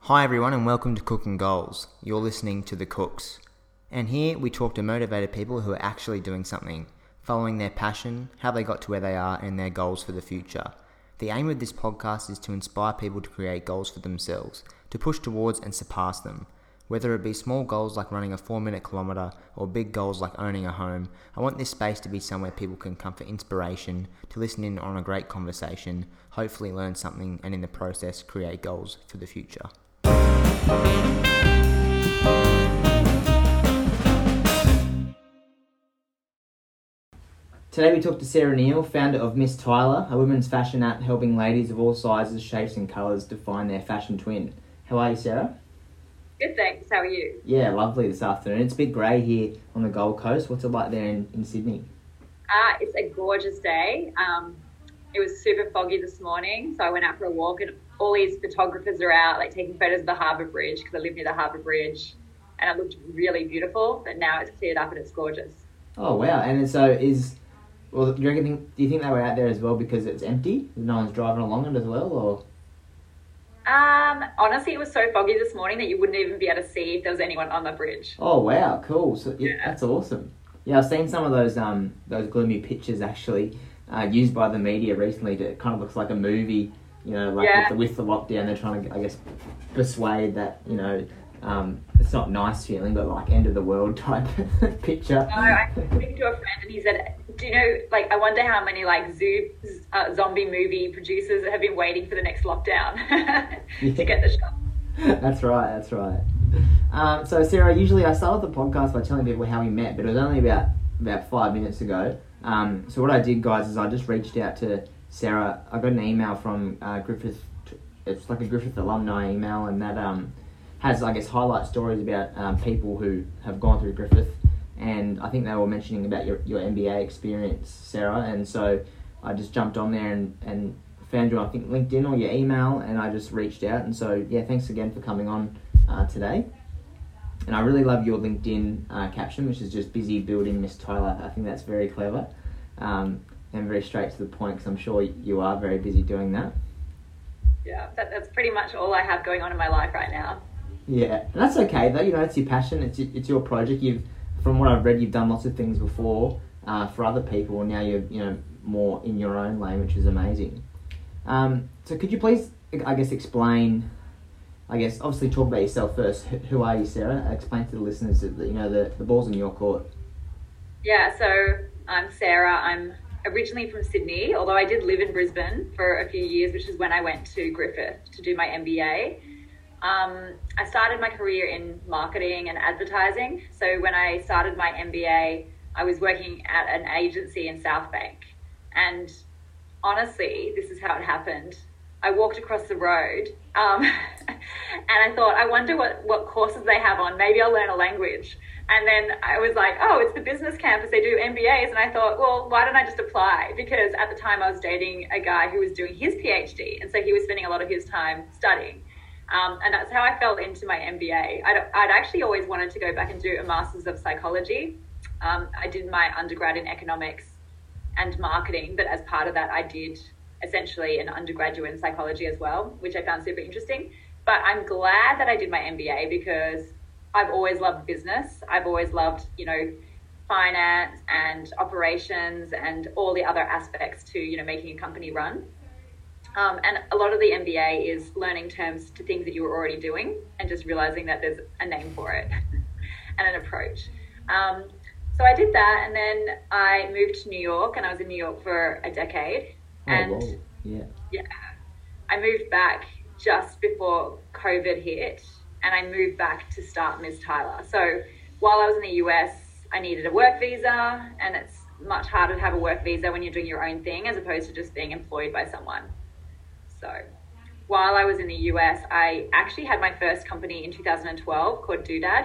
Hi everyone and welcome to Cooking Goals. You're listening to The Cooks. And here we talk to motivated people who are actually doing something, following their passion, how they got to where they are and their goals for the future. The aim of this podcast is to inspire people to create goals for themselves, to push towards and surpass them. Whether it be small goals like running a 4-minute kilometre or big goals like owning a home, I want this space to be somewhere people can come for inspiration, to listen in on a great conversation, hopefully learn something and in the process create goals for the future. Today we talk to Sarah Neal, founder of Miss Tyler, a women's fashion app helping ladies of all sizes, shapes and colours to find their fashion twin. How are you, Sarah? Good, thanks. How are you? Yeah, lovely this afternoon. It's a bit grey here on the Gold Coast. What's it like there in Sydney? It's a gorgeous day. It was super foggy this morning, so I went out for a walk and all these photographers are out like taking photos of the Harbour Bridge because I live near the Harbour Bridge and it looked really beautiful, but now it's cleared up and it's gorgeous. Oh, wow. And so do you think they were out there as well because it's empty? No one's driving along it as well, or? Honestly, it was so foggy this morning that you wouldn't even be able to see if there was anyone on the bridge. Oh, wow. Cool. So That's awesome. Yeah, I've seen some of those gloomy pictures actually used by the media recently. It kind of looks like a movie, with the lockdown. They're trying to, I guess, persuade that, it's not nice feeling, but like end of the world type picture. No, I was speaking to a friend and he said, do you know, I wonder how many zombie movie producers have been waiting for the next lockdown to get the shot. That's right. So Sarah, usually I start off the podcast by telling people how we met, but it was only about 5 minutes ago. So what I did, guys, is I just reached out to Sarah. I got an email from Griffith. It's like a Griffith alumni email, and that has, I guess, highlight stories about people who have gone through Griffith. And I think they were mentioning about your MBA experience, Sarah. And so I just jumped on there and found you, I think, LinkedIn or your email, and I just reached out. And so, yeah, thanks again for coming on today. And I really love your LinkedIn caption, which is just busy building Miss Tyler. I think that's very clever and very straight to the point, because I'm sure you are very busy doing that. Yeah, that's pretty much all I have going on in my life right now. Yeah, and that's okay though. It's your passion. It's your project. From what I've read, you've done lots of things before for other people, and now you're more in your own lane, which is amazing. So could you please, I guess, explain? I guess obviously talk about yourself first. Who are you, Sarah? Explain to the listeners that the ball's in your court. Yeah, so I'm Sarah. I'm originally from Sydney, although I did live in Brisbane for a few years, which is when I went to Griffith to do my MBA. I started my career in marketing and advertising. So when I started my MBA, I was working at an agency in South Bank. And honestly, this is how it happened. I walked across the road and I thought, I wonder what courses they have on. Maybe I'll learn a language. And then I was like, oh, it's the business campus. They do MBAs. And I thought, well, why don't I just apply? Because at the time I was dating a guy who was doing his PhD. And so he was spending a lot of his time studying. And that's how I fell into my MBA. I'd actually always wanted to go back and do a Master's of Psychology. I did my undergrad in economics and marketing, but as part of that, I did essentially an undergraduate in psychology as well, which I found super interesting. But I'm glad that I did my MBA because I've always loved business. I've always loved, finance and operations and all the other aspects to, making a company run. And a lot of the MBA is learning terms to things that you were already doing and just realizing that there's a name for it and an approach. So I did that, and then I moved to New York, and I was in New York for a decade. Wow. Yeah, I moved back just before COVID hit, and I moved back to start Miss Tyler. So while I was in the US, I needed a work visa, and it's much harder to have a work visa when you're doing your own thing as opposed to just being employed by someone. So while I was in the US, I actually had my first company in 2012 called Doodad,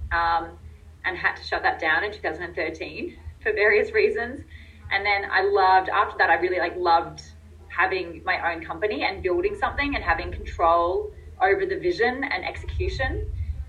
and had to shut that down in 2013 for various reasons. And then after that, I really loved having my own company and building something and having control over the vision and execution.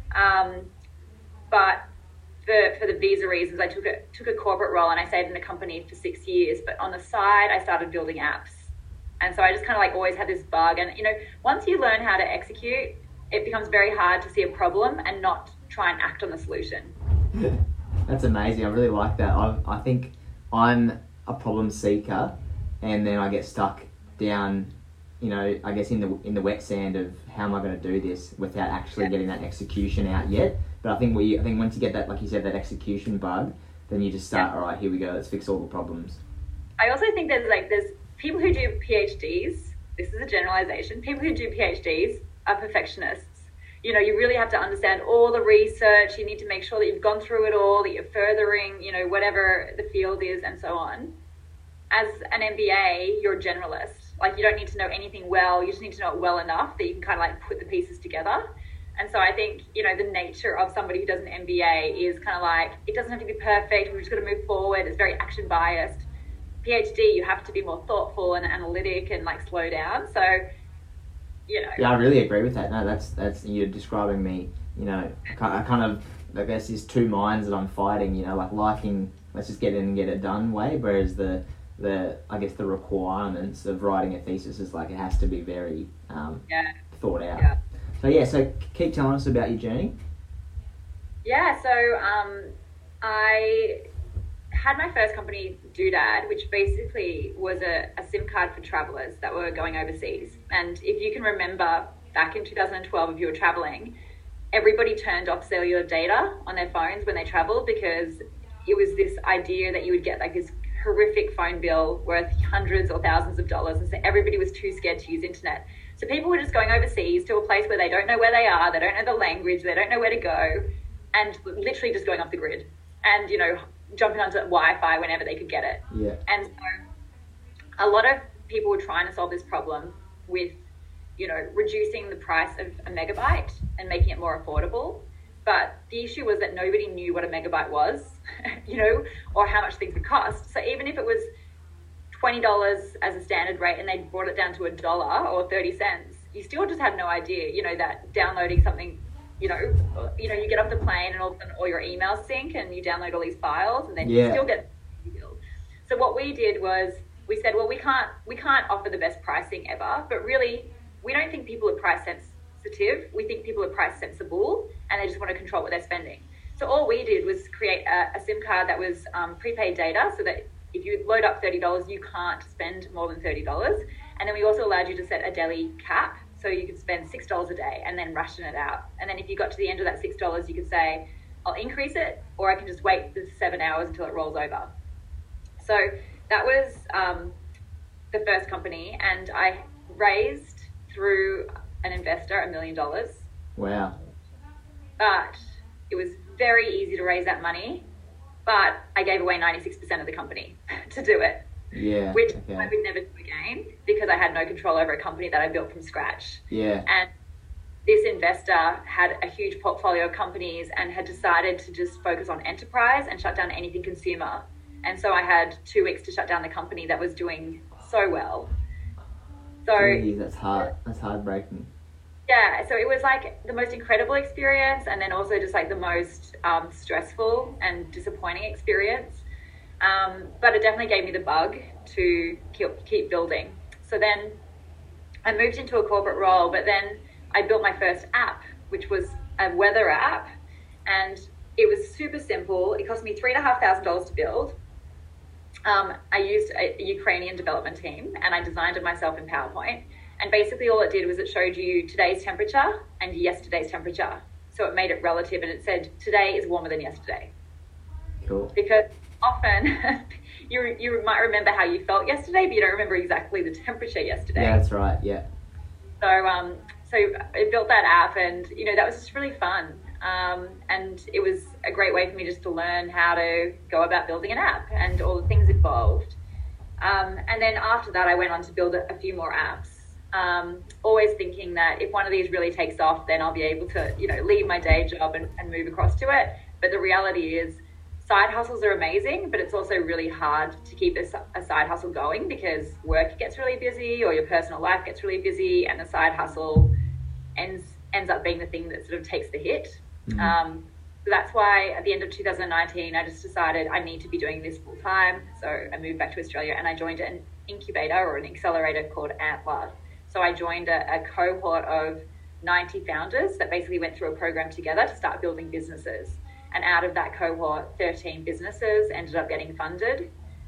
But for the visa reasons, I took a corporate role and I stayed in the company for 6 years. But on the side, I started building apps. And so I just kind of always had this bug. And, once you learn how to execute, it becomes very hard to see a problem and not try and act on the solution. That's amazing. I really like that. I think I'm a problem seeker, and then I get stuck down, I guess in the wet sand of how am I going to do this without actually getting that execution out yet. But I think once you get that, like you said, that execution bug, then you just start. All right, here we go. Let's fix all the problems. I also think there's people who do PhDs. This is a generalization. People who do PhDs are perfectionists. You really have to understand all the research. You need to make sure that you've gone through it all, that you're furthering, whatever the field is and so on. As an MBA, you're a generalist. Like, you don't need to know anything well. You just need to know it well enough that you can kind of like put the pieces together. And so I think, the nature of somebody who does an MBA is kind of like, it doesn't have to be perfect. We've just got to move forward. It's very action biased. PhD, you have to be more thoughtful and analytic and like slow down. So, Yeah, I really agree with that. No, that's you're describing me. I kind of, I guess, there's two minds that I'm fighting. Like liking, let's just get in and get it done way, whereas the I guess the requirements of writing a thesis is like it has to be very thought out. Yeah. So keep telling us about your journey. Yeah, so I had my first company, Doodad, which basically was a SIM card for travelers that were going overseas. And if you can remember back in 2012, if you were traveling, everybody turned off cellular data on their phones when they traveled because it was this idea that you would get like this horrific phone bill worth hundreds or thousands of dollars. And so everybody was too scared to use internet. So people were just going overseas to a place where they don't know where they are, they don't know the language, they don't know where to go, and literally just going off the grid and, jumping onto Wi-Fi whenever they could get it. Yeah. And so a lot of people were trying to solve this problem with, reducing the price of a megabyte and making it more affordable. But the issue was that nobody knew what a megabyte was, or how much things would cost. So even if it was $20 as a standard rate and they brought it down to $1 or 30 cents, you still just had no idea, that downloading something, you get off the plane and all your emails sync and you download all these files and then you still get the bill. So what we did was we said, well, we can't offer the best pricing ever, but really we don't think people are price sensitive. We think people are price sensible and they just want to control what they're spending. So all we did was create a SIM card that was prepaid data so that if you load up $30, you can't spend more than $30. And then we also allowed you to set a daily cap. So you could spend $6 a day and then ration it out. And then if you got to the end of that $6, you could say, I'll increase it, or I can just wait the 7 hours until it rolls over. So that was the first company. And I raised through an investor $1 million. Wow. But it was very easy to raise that money. But I gave away 96% of the company to do it. Yeah. Which I would never do again because I had no control over a company that I built from scratch. Yeah. And this investor had a huge portfolio of companies and had decided to just focus on enterprise and shut down anything consumer. And so I had 2 weeks to shut down the company that was doing so well. So Jeez, that's hard. That's heartbreaking. Yeah, so it was like the most incredible experience and then also just like the most stressful and disappointing experience. But it definitely gave me the bug to keep building. So then I moved into a corporate role, but then I built my first app, which was a weather app. And it was super simple. It cost me $3,500 to build. I used a Ukrainian development team and I designed it myself in PowerPoint. And basically all it did was it showed you today's temperature and yesterday's temperature. So it made it relative and it said today is warmer than yesterday. Cool. Because often you might remember how you felt yesterday, but you don't remember exactly the temperature yesterday. Yeah, that's right. Yeah. So I built that app and, that was just really fun. And it was a great way for me just to learn how to go about building an app and all the things involved. And then after that, I went on to build a few more apps. Always thinking that if one of these really takes off, then I'll be able to, leave my day job and move across to it. But the reality is side hustles are amazing, but it's also really hard to keep a side hustle going because work gets really busy or your personal life gets really busy and the side hustle ends up being the thing that sort of takes the hit. Mm-hmm. So that's why at the end of 2019, I just decided I need to be doing this full time. So I moved back to Australia and I joined an incubator or an accelerator called Antler. So I joined a cohort of 90 founders that basically went through a program together to start building businesses. And out of that cohort, 13 businesses ended up getting funded.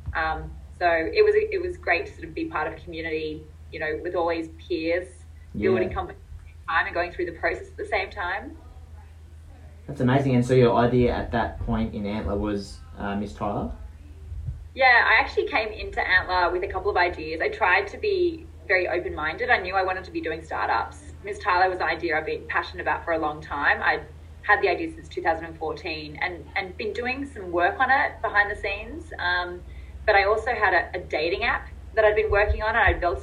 So it was great to sort of be part of a community, you know, with all these peers building companies at the same time and going through the process at the same time. That's amazing. And so your idea at that point in Antler was Miss Tyler? Yeah, I actually came into Antler with a couple of ideas. I tried to be very open-minded. I knew I wanted to be doing startups. Miss Tyler was an idea I've been passionate about for a long time. I'd had the idea since 2014 and been doing some work on it behind the scenes. But I also had a dating app that I'd been working on, and I built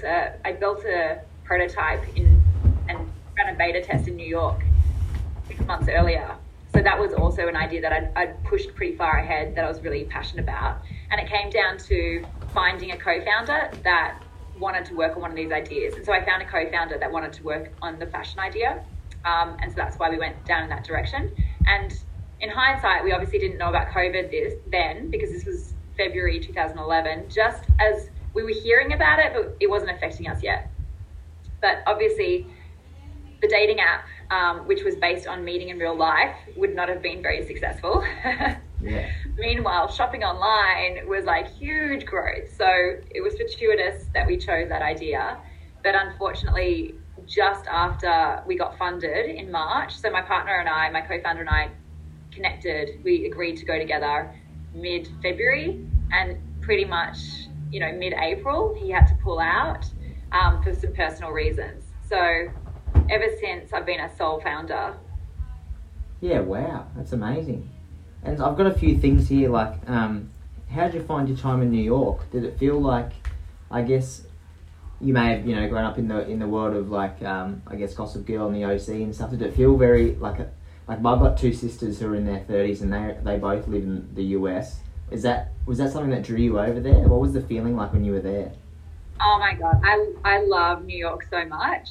a prototype and ran a beta test in New York 6 months earlier. So that was also an idea that I'd pushed pretty far ahead, that I was really passionate about. And it came down to finding a co-founder that wanted to work on one of these ideas. And so I found a co-founder that wanted to work on the fashion idea. And so that's why we went down in that direction. And in hindsight, we obviously didn't know about COVID then, because this was February 2011, just as we were hearing about it, but it wasn't affecting us yet. But obviously, the dating app, which was based on meeting in real life, would not have been very successful. Yeah. Meanwhile, shopping online was like huge growth. So it was fortuitous that we chose that idea. But unfortunately, just after we got funded in March, so my partner and I, my co-founder and I connected, we agreed to go together mid-February, and pretty much, you know, mid-April, he had to pull out for some personal reasons. So ever since, I've been a sole founder. Yeah, wow, that's amazing. And I've got a few things here, like, how did you find your time in New York? Did it feel like, I guess, you may have, you know, grown up in the world of, like, I guess, Gossip Girl and the OC and stuff. Did it feel very, like, I've got two sisters who are in their 30s and they both live in the US. Was that something that drew you over there? What was the feeling like when you were there? Oh my God, I love New York so much.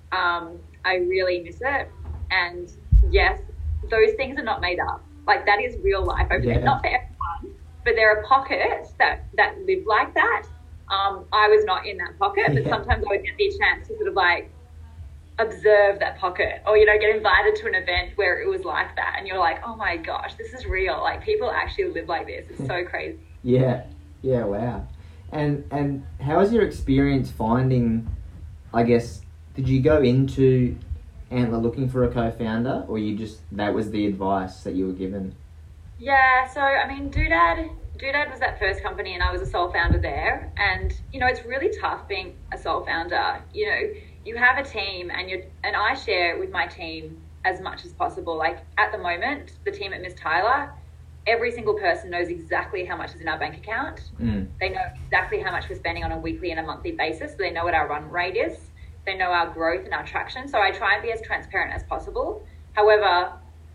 I really miss it. And yes, those things are not made up. Like, that is real life over there. Not for everyone, but there are pockets that live like that. I was not in that pocket, but sometimes I would get the chance to sort of like observe that pocket, or, you know, get invited to an event where it was like that, and you're like, oh my gosh, this is real. Like, people actually live like this. It's so crazy. Yeah, wow. And how was your experience finding, I guess, did you go into Antler looking for a co-founder, or that was the advice that you were given? Yeah, so I mean, Doodad was that first company, and I was a sole founder there. And, you know, it's really tough being a sole founder. You know, you have a team, and I share with my team as much as possible. Like, at the moment, the team at Miss Tyler, every single person knows exactly how much is in our bank account. They know exactly how much we're spending on a weekly and a monthly basis. So they know what our run rate is. They know our growth and our traction. So I try and be as transparent as possible. However,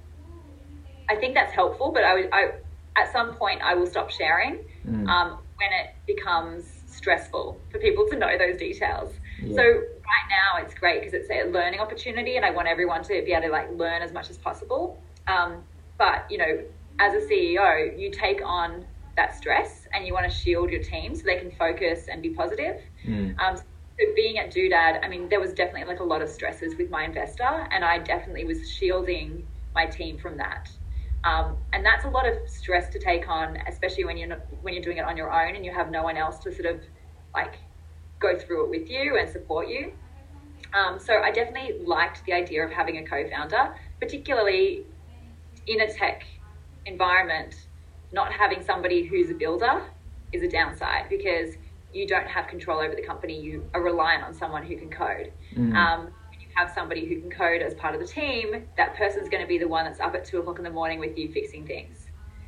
I think that's helpful, but I at some point I will stop sharing when it becomes stressful for people to know those details. Yeah. So right now it's great because it's a learning opportunity, and I want everyone to be able to like learn as much as possible. But, you know, as a CEO, you take on that stress and you want to shield your team so they can focus and be positive. So being at Doodad, I mean, there was definitely like a lot of stresses with my investor, and I definitely was shielding my team from that. And that's a lot of stress to take on, especially when you're doing it on your own and you have no one else to sort of like go through it with you and support you. So I definitely liked the idea of having a co-founder, particularly in a tech environment. Not having somebody who's a builder is a downside, because you don't have control over the company. You are reliant on someone who can code. When you have somebody who can code as part of the team, that person's going to be the one that's up at 2:00 in the morning with you fixing things.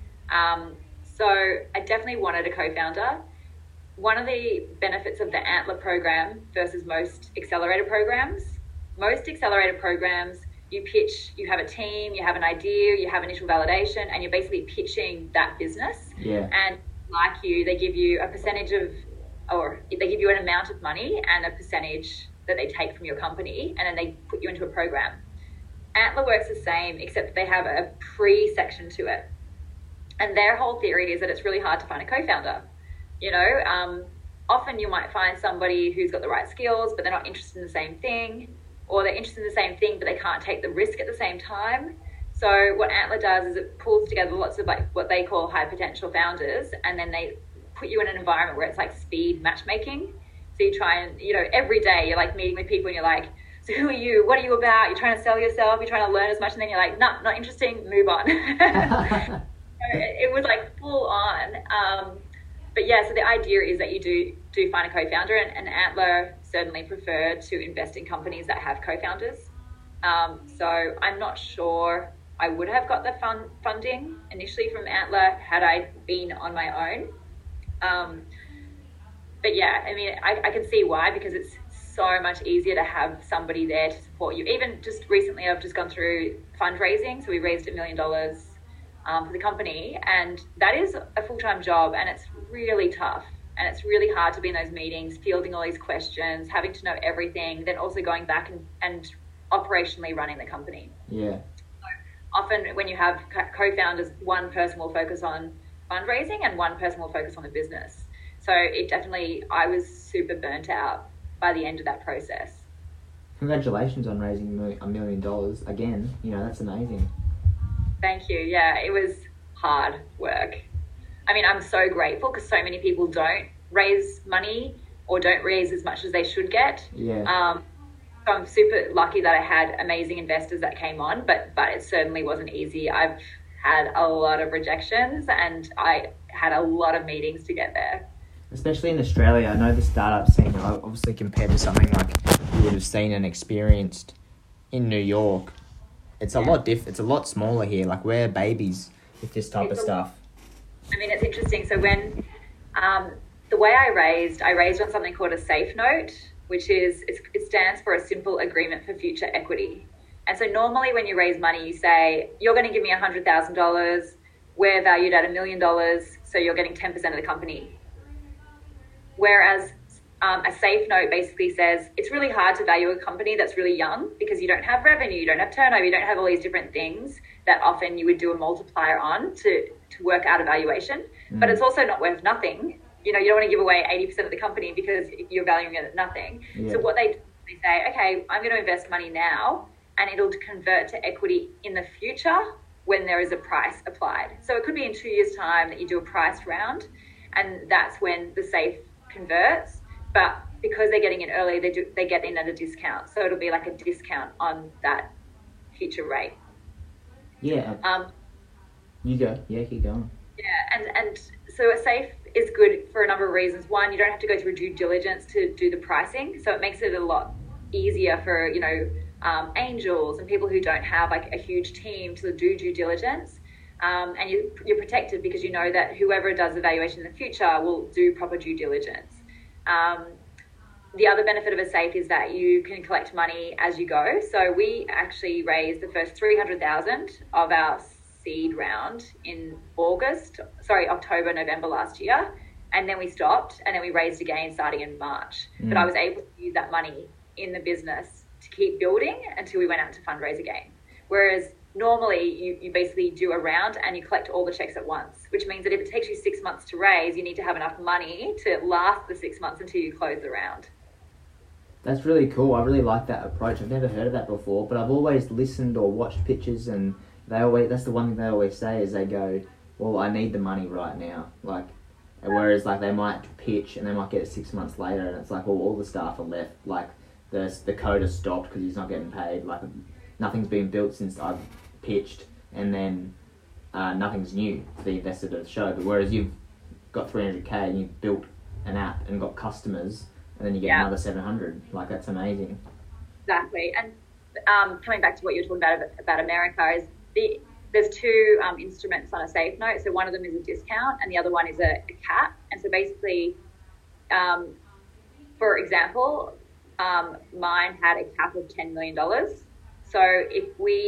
So I definitely wanted a co-founder. One of the benefits of the Antler program versus most accelerator programs, you pitch, you have a team, you have an idea, you have initial validation, and you're basically pitching that business. Yeah. And like you, they give you a percentage of, or they give you an amount of money and a percentage that they take from your company, and then they put you into a program. Antler works the same, except they have a pre-section to it. And their whole theory is that it's really hard to find a co-founder. You know, often you might find somebody who's got the right skills, but they're not interested in the same thing, or they're interested in the same thing, but they can't take the risk at the same time. So what Antler does is it pulls together lots of like what they call high potential founders, and then they put you in an environment where it's like speed matchmaking. So you try and, every day you're like meeting with people and you're like, so who are you? What are you about? You're trying to sell yourself. You're trying to learn as much. And then you're like, nah, not interesting. Move on. It was like full on. But yeah, so the idea is that you do find a co-founder, and Antler certainly prefer to invest in companies that have co-founders. So I'm not sure I would have got the funding initially from Antler had I been on my own. But yeah, I mean, I can see why, because it's so much easier to have somebody there to support you. Even just recently, I've just gone through fundraising. So we raised $1 million for the company, and that is a full-time job, and it's really tough. And it's really hard to be in those meetings, fielding all these questions, having to know everything, then also going back and operationally running the company. Yeah. So often when you have co-founders, one person will focus on fundraising and one person will focus on the business. So I was super burnt out by the end of that process. Congratulations on raising $1 million again. That's amazing. Thank you. Yeah, it was hard work. I mean, I'm so grateful because so many people don't raise money or don't raise as much as they should get. Yeah. So I'm super lucky that I had amazing investors that came on, but it certainly wasn't easy. I've had a lot of rejections and I had a lot of meetings to get there. Especially in Australia, I know the startup scene, obviously compared to something like you would have seen and experienced in New York, it's a lot it's a lot smaller here. Like, we're babies with this type of stuff. I mean, it's interesting. So when the way I raised on something called a SAFE note, which is it stands for a simple agreement for future equity. And so normally when you raise money, you say, you're going to give me $100,000. We're valued at $1 million, so you're getting 10% of the company. Whereas a SAFE note basically says it's really hard to value a company that's really young because you don't have revenue, you don't have turnover, you don't have all these different things that often you would do a multiplier on to work out a valuation. But it's also not worth nothing. You don't want to give away 80% of the company because you're valuing it at nothing. Yeah. So what they say, okay, I'm going to invest money now and it'll convert to equity in the future when there is a price applied. So it could be in 2 years' time that you do a price round, and that's when the SAFE converts. But because they're getting in early, they get in at a discount. So it'll be like a discount on that future rate. Yeah. You go. Yeah, keep going. Yeah, and so a SAFE is good for a number of reasons. One, you don't have to go through due diligence to do the pricing, so it makes it a lot easier for angels and people who don't have like a huge team to do due diligence. And you're protected because you know that whoever does the valuation in the future will do proper due diligence. The other benefit of a SAFE is that you can collect money as you go. So we actually raised the first $300,000 of our seed round in October, November last year. And then we stopped, and then we raised again starting in March. But I was able to use that money in the business to keep building until we went out to fundraise again. Whereas normally you basically do a round and you collect all the checks at once, which means that if it takes you 6 months to raise, you need to have enough money to last the 6 months until you close the round. That's really cool. I really like that approach. I've never heard of that before, but I've always listened or watched pitches, and that's the one thing they always say is they go, well, I need the money right now. Like, whereas like they might pitch and they might get it 6 months later, and it's like, well, all the staff are left. Like the code has stopped because he's not getting paid. Like, nothing's been built since I've pitched, and then nothing's new for the investor to show. But whereas you've got 300k and you've built an app and got customers, and then you get another 700. Like, that's amazing. Exactly. And coming back to what you were talking about America, is there's two instruments on a SAFE note. So one of them is a discount and the other one is a cap. And so basically, for example, mine had a cap of $10 million. So if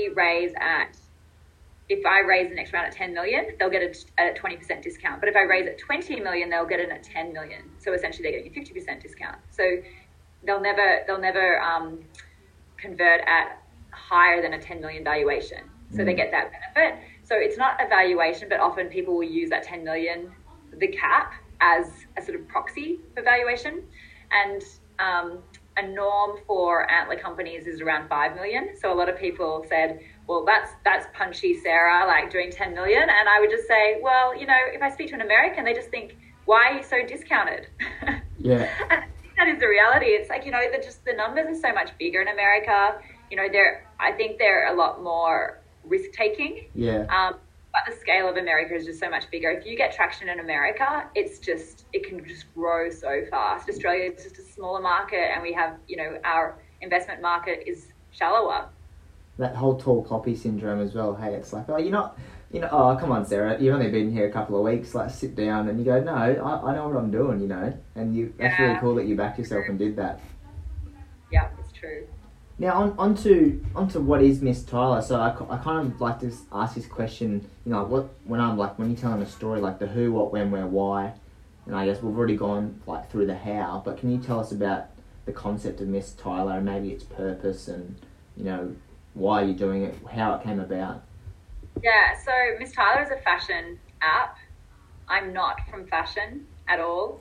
I raise the next round at 10 million, they'll get a 20% discount. But if I raise at 20 million, they'll get it at 10 million. So essentially they're getting a 50% discount. So they'll never convert at higher than a 10 million valuation. So they get that benefit. So it's not a valuation, but often people will use that 10 million, the cap, as a sort of proxy for valuation. And a norm for antler companies is around 5 million. So a lot of people said, well, that's punchy, Sarah, like doing 10 million. And I would just say, well, you know, if I speak to an American, they just think, why are you so discounted? Yeah. And I think that is the reality. It's like, you know, the numbers are so much bigger in America. You know, I think they're a lot more risk taking. Yeah. But the scale of America is just so much bigger. If you get traction in America, it can just grow so fast. Australia is just a smaller market, and we have, you know, our investment market is shallower. That whole tall poppy syndrome as well. Hey, it's like, oh, oh, come on, Sarah, you've only been here a couple of weeks. Like, sit down, and you go, no, I know what I'm doing, you know. And that's really cool that you backed yourself and did that. Yeah, it's true. Now onto what is Miss Tyler. So I kind of like to ask this question. You know, when you're telling a story, like the who, what, when, where, why, and I guess we've already gone like through the how. But can you tell us about the concept of Miss Tyler and maybe its purpose and, you know, why you're doing it, how it came about? Yeah. So Miss Tyler is a fashion app. I'm not from fashion at all.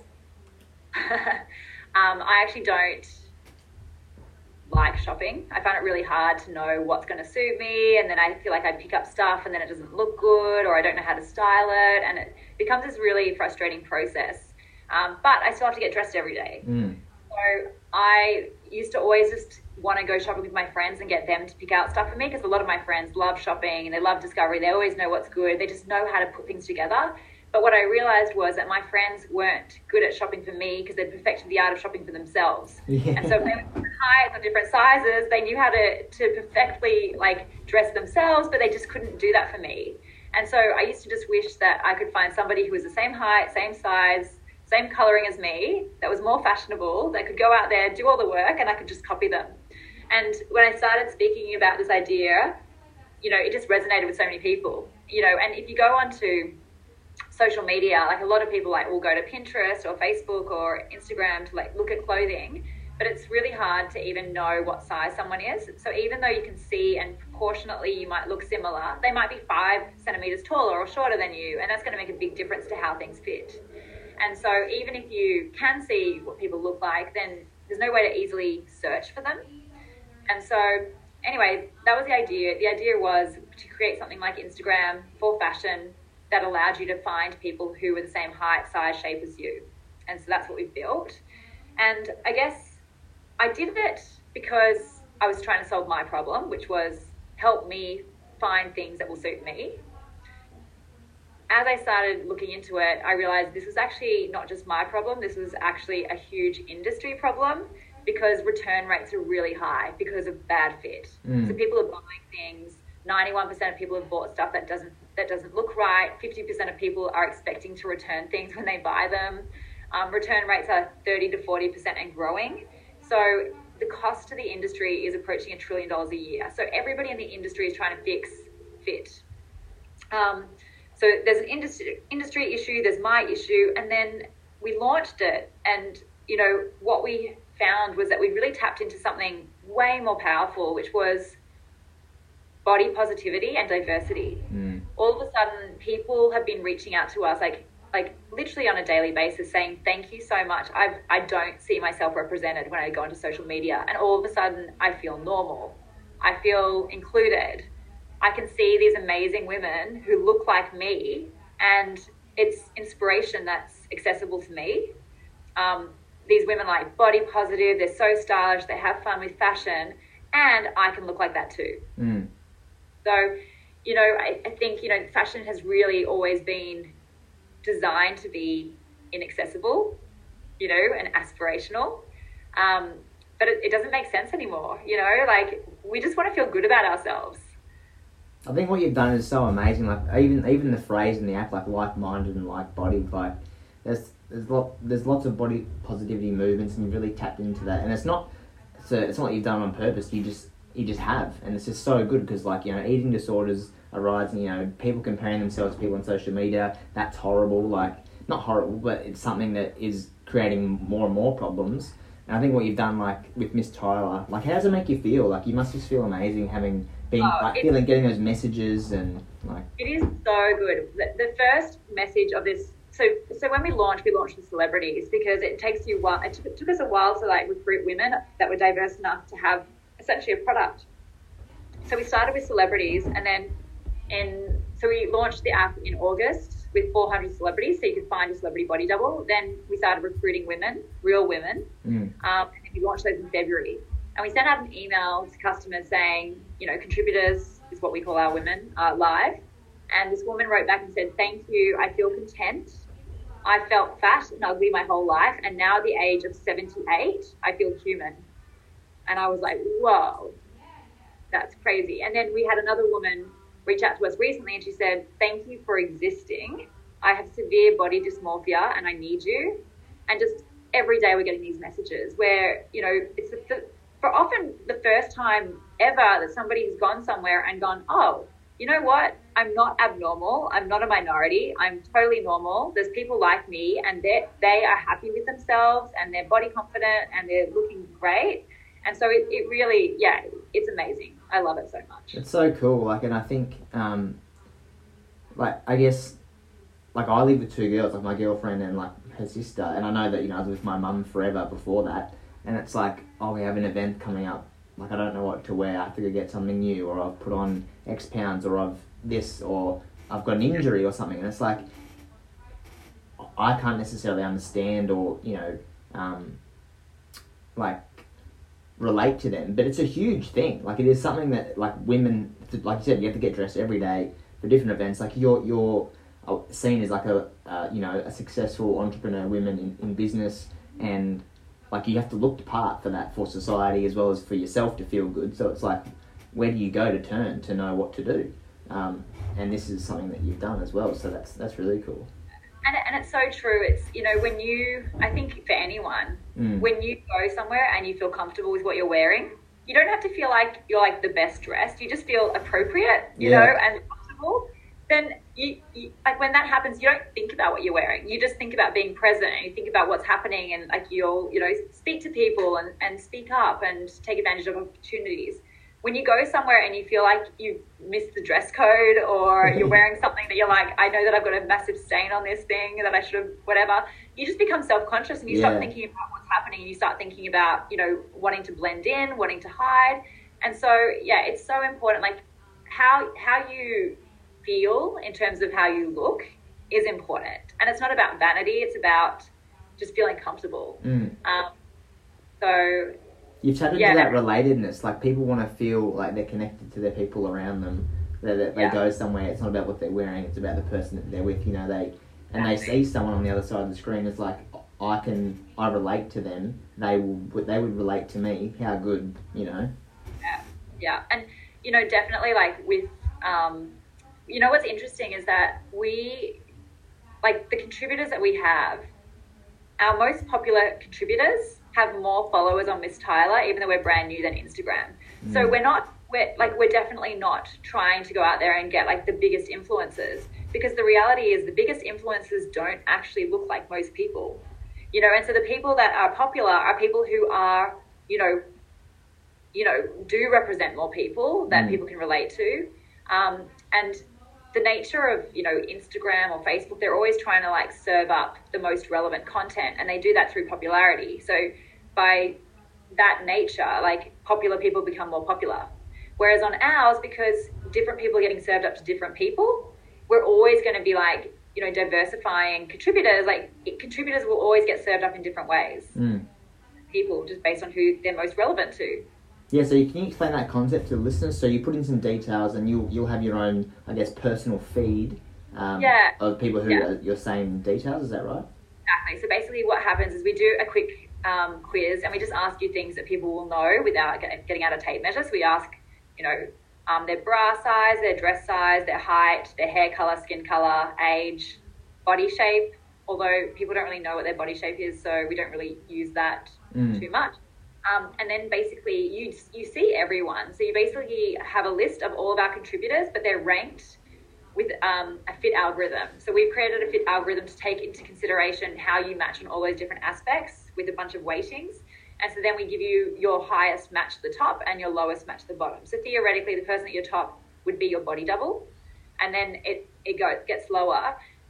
I actually don't like shopping. I find it really hard to know what's going to suit me, and then I feel like I pick up stuff and then it doesn't look good, or I don't know how to style it, and it becomes this really frustrating process. But I still have to get dressed every day. So I used to always just want to go shopping with my friends and get them to pick out stuff for me, because a lot of my friends love shopping and they love discovery. They always know what's good. They just know how to put things together. But what I realized was that my friends weren't good at shopping for me because they perfected the art of shopping for themselves. Yeah. And so if they were heights and different sizes, they knew how to perfectly like dress themselves, but they just couldn't do that for me. And so I used to just wish that I could find somebody who was the same height, same size, same coloring as me, that was more fashionable, that could go out there, do all the work, and I could just copy them. And when I started speaking about this idea, you know, it just resonated with so many people, you know. And if you go onto social media, like a lot of people like will go to Pinterest or Facebook or Instagram to like look at clothing, but it's really hard to even know what size someone is. So even though you can see and proportionately you might look similar, they might be 5 centimeters taller or shorter than you, and that's going to make a big difference to how things fit. And so even if you can see what people look like, then there's no way to easily search for them. And so anyway, that was the idea. The idea was to create something like Instagram for fashion that allowed you to find people who were the same height, size, shape as you. And so that's what we built. And I guess I did it because I was trying to solve my problem, which was help me find things that will suit me. As I started looking into it, I realized this was actually not just my problem. This was actually a huge industry problem, because return rates are really high because of bad fit. So people are buying things. 91% of people have bought stuff that doesn't look right. 50% of people are expecting to return things when they buy them. Return rates are 30 to 40% and growing. So the cost to the industry is approaching $1 trillion a year. So everybody in the industry is trying to fix fit. So there's an industry issue, there's my issue, and then we launched it. And, you know, what we found was that we really tapped into something way more powerful, which was body positivity and diversity. All of a sudden, people have been reaching out to us like literally on a daily basis saying, thank you so much. I don't see myself represented when I go onto social media. And all of a sudden, I feel normal. I feel included. I can see these amazing women who look like me, and it's inspiration that's accessible to me. These women are like body positive, they're so stylish, they have fun with fashion, and I can look like that too. So, you know, I think, you know, fashion has really always been designed to be inaccessible, you know, and aspirational. But it doesn't make sense anymore, you know, like we just want to feel good about ourselves. I think what you've done is so amazing. Like even the phrase in the app, like-minded and like-bodied, like there's lots of body positivity movements, and you've really tapped into that. And it's not what you've done on purpose. You just have, and it's just so good because, like, you know, eating disorders arise, and, you know, people comparing themselves to people on social media. That's horrible. Like, not horrible, but it's something that is creating more and more problems. And I think what you've done, like with Miss Tyler, like, how does it make you feel? Like, you must just feel amazing having been getting those messages, and like, it is so good. The first message of this so when we launched with celebrities because it takes you while. It took us a while to like recruit women that were diverse enough to have essentially a product. So we started with celebrities, and then so we launched the app in August with 400 celebrities, so you could find a celebrity body double. Then we started recruiting women, real women, and then we launched those in February. And we sent out an email to customers saying, contributors is what we call our women, live. And this woman wrote back and said, "Thank you, I feel content. I felt fat and ugly my whole life, and now at the age of 78, I feel human." And I was like, whoa, that's crazy. And then we had another woman reach out to us recently, and she said, "Thank you for existing. I have severe body dysmorphia and I need you." And just every day we're getting these messages where, it's for often the first time ever that somebody has gone somewhere and gone, "Oh, you know what? I'm not abnormal. I'm not a minority. I'm totally normal. There's people like me, and they are happy with themselves and they're body confident and they're looking great." And so it really, it's amazing. I love it so much. It's so cool. And I think, I guess, I live with two girls, my girlfriend and her sister, and I know that, I was with my mum forever before that, and it's we have an event coming up, I don't know what to wear, I have to go get something new, or I've put on X pounds, or I've this, or I've got an injury or something, and it's I can't necessarily understand or, relate to them, but it's a huge thing. It is something that women, like you said, you have to get dressed every day for different events. You're seen as a successful entrepreneur, women in business, and you have to look the part for that, for society as well as for yourself to feel good. So it's where do you go to turn to know what to do? And this is something that you've done as well. So that's really cool. And it's so true. It's, I think for anyone, when you go somewhere and you feel comfortable with what you're wearing, you don't have to feel like you're the best dressed. You just feel appropriate, you know, and comfortable. Then you when that happens, you don't think about what you're wearing. You just think about being present, and you think about what's happening, and you'll, speak to people and speak up and take advantage of opportunities. When you go somewhere and you feel like you missed the dress code, or you're wearing something that you're I know that I've got a massive stain on this thing that I should have, whatever, you just become self-conscious and you start thinking about what's happening, and you start thinking about, wanting to blend in, wanting to hide. And so, it's so important. How you feel in terms of how you look is important. And it's not about vanity. It's about just feeling comfortable. So... You've chatted to that relatedness. People want to feel like they're connected to their people around them. That they go somewhere. It's not about what they're wearing. It's about the person that they're with. They see someone on the other side of the screen. It's I relate to them. They would relate to me. How good, Yeah, and definitely with what's interesting is that we the contributors that we have, our most popular contributors have more followers on Miss Tyler, even though we're brand new, than Instagram. So we're definitely not trying to go out there and get the biggest influencers, because the reality is the biggest influencers don't actually look like most people, and so the people that are popular are people who are, do represent more people that people can relate to. And the nature of, Instagram or Facebook, they're always trying to serve up the most relevant content, and they do that through popularity. So by that nature, popular people become more popular. Whereas on ours, because different people are getting served up to different people, we're always going to be diversifying contributors. Contributors will always get served up in different ways. People, just based on who they're most relevant to. Yeah, so can you explain that concept to the listeners? So you put in some details, and you'll have your own, I guess, personal feed of people who are your same details. Is that right? Exactly. So basically what happens is we do a quick quiz, and we just ask you things that people will know without getting out a tape measure. So we ask, their bra size, their dress size, their height, their hair color, skin color, age, body shape, although people don't really know what their body shape is, so we don't really use that too much. And then basically you see everyone. So you basically have a list of all of our contributors, but they're ranked with a fit algorithm. So we've created a fit algorithm to take into consideration how you match on all those different aspects with a bunch of weightings. And so then we give you your highest match at the top and your lowest match at the bottom. So theoretically, the person at your top would be your body double. And then it gets lower.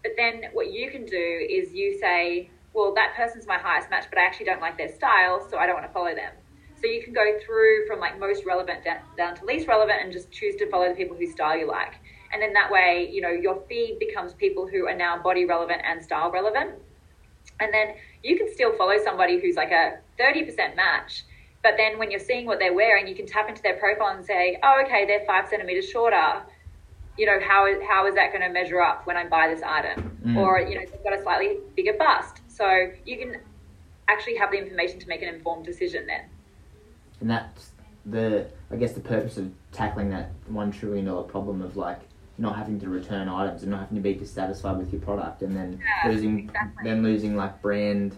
But then what you can do is you say, well, that person's my highest match, but I actually don't like their style, so I don't want to follow them. So you can go through from like most relevant down to least relevant and just choose to follow the people whose style you like. And then that way, you know, your feed becomes people who are now body relevant and style relevant. And then you can still follow somebody who's like a 30% match, but then when you're seeing what they're wearing, you can tap into their profile and say, oh, okay, they're 5 centimeters shorter. You know, how is that going to measure up when I buy this item? Or, you know, they've got a slightly bigger bust. So you can actually have the information to make an informed decision then. And that's I guess the purpose of tackling that $1 trillion problem of like not having to return items and not having to be dissatisfied with your product, and then losing like brand,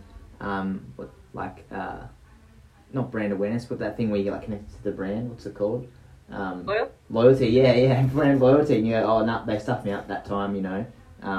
not brand awareness, but that thing where you get like connected to the brand. What's it called? Loyalty. Yeah, brand loyalty. And you go, oh no, they stuffed me up that time, you know.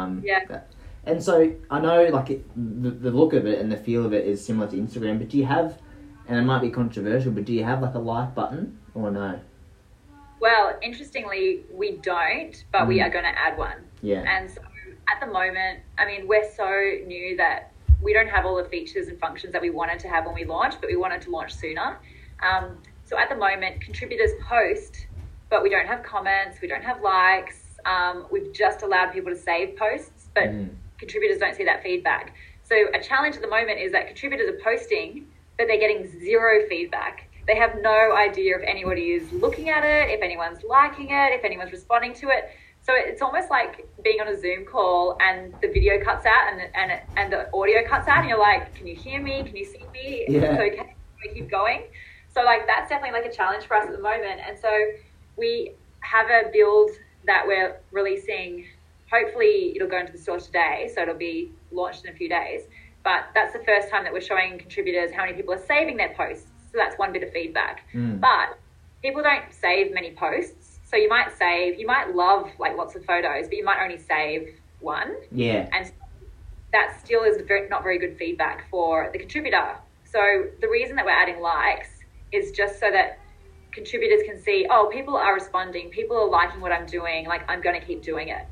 And so I know like the look of it and the feel of it is similar to Instagram, but do you have, and it might be controversial, but do you have like a like button or no? Well, interestingly, we don't, but we are going to add one. Yeah. And so at the moment, I mean, we're so new that we don't have all the features and functions that we wanted to have when we launched, but we wanted to launch sooner. So at the moment, contributors post, but we don't have comments, we don't have likes. We've just allowed people to save posts, but contributors don't see that feedback. So a challenge at the moment is that contributors are posting, but they're getting zero feedback. They have no idea if anybody is looking at it, if anyone's liking it, if anyone's responding to it. So it's almost like being on a Zoom call and the video cuts out and the audio cuts out, and you're like, can you hear me? Can you see me? Yeah. It's okay. We keep going. So like that's definitely like a challenge for us at the moment. And so we have a build that we're releasing. Hopefully it'll go into the store today, so it'll be launched in a few days. But that's the first time that we're showing contributors how many people are saving their posts. So that's one bit of feedback. But people don't save many posts. So you might love like lots of photos, but you might only save one. Yeah. And that still is not very good feedback for the contributor. So the reason that we're adding likes is just so that contributors can see, oh, people are responding, people are liking what I'm doing, like I'm going to keep doing it.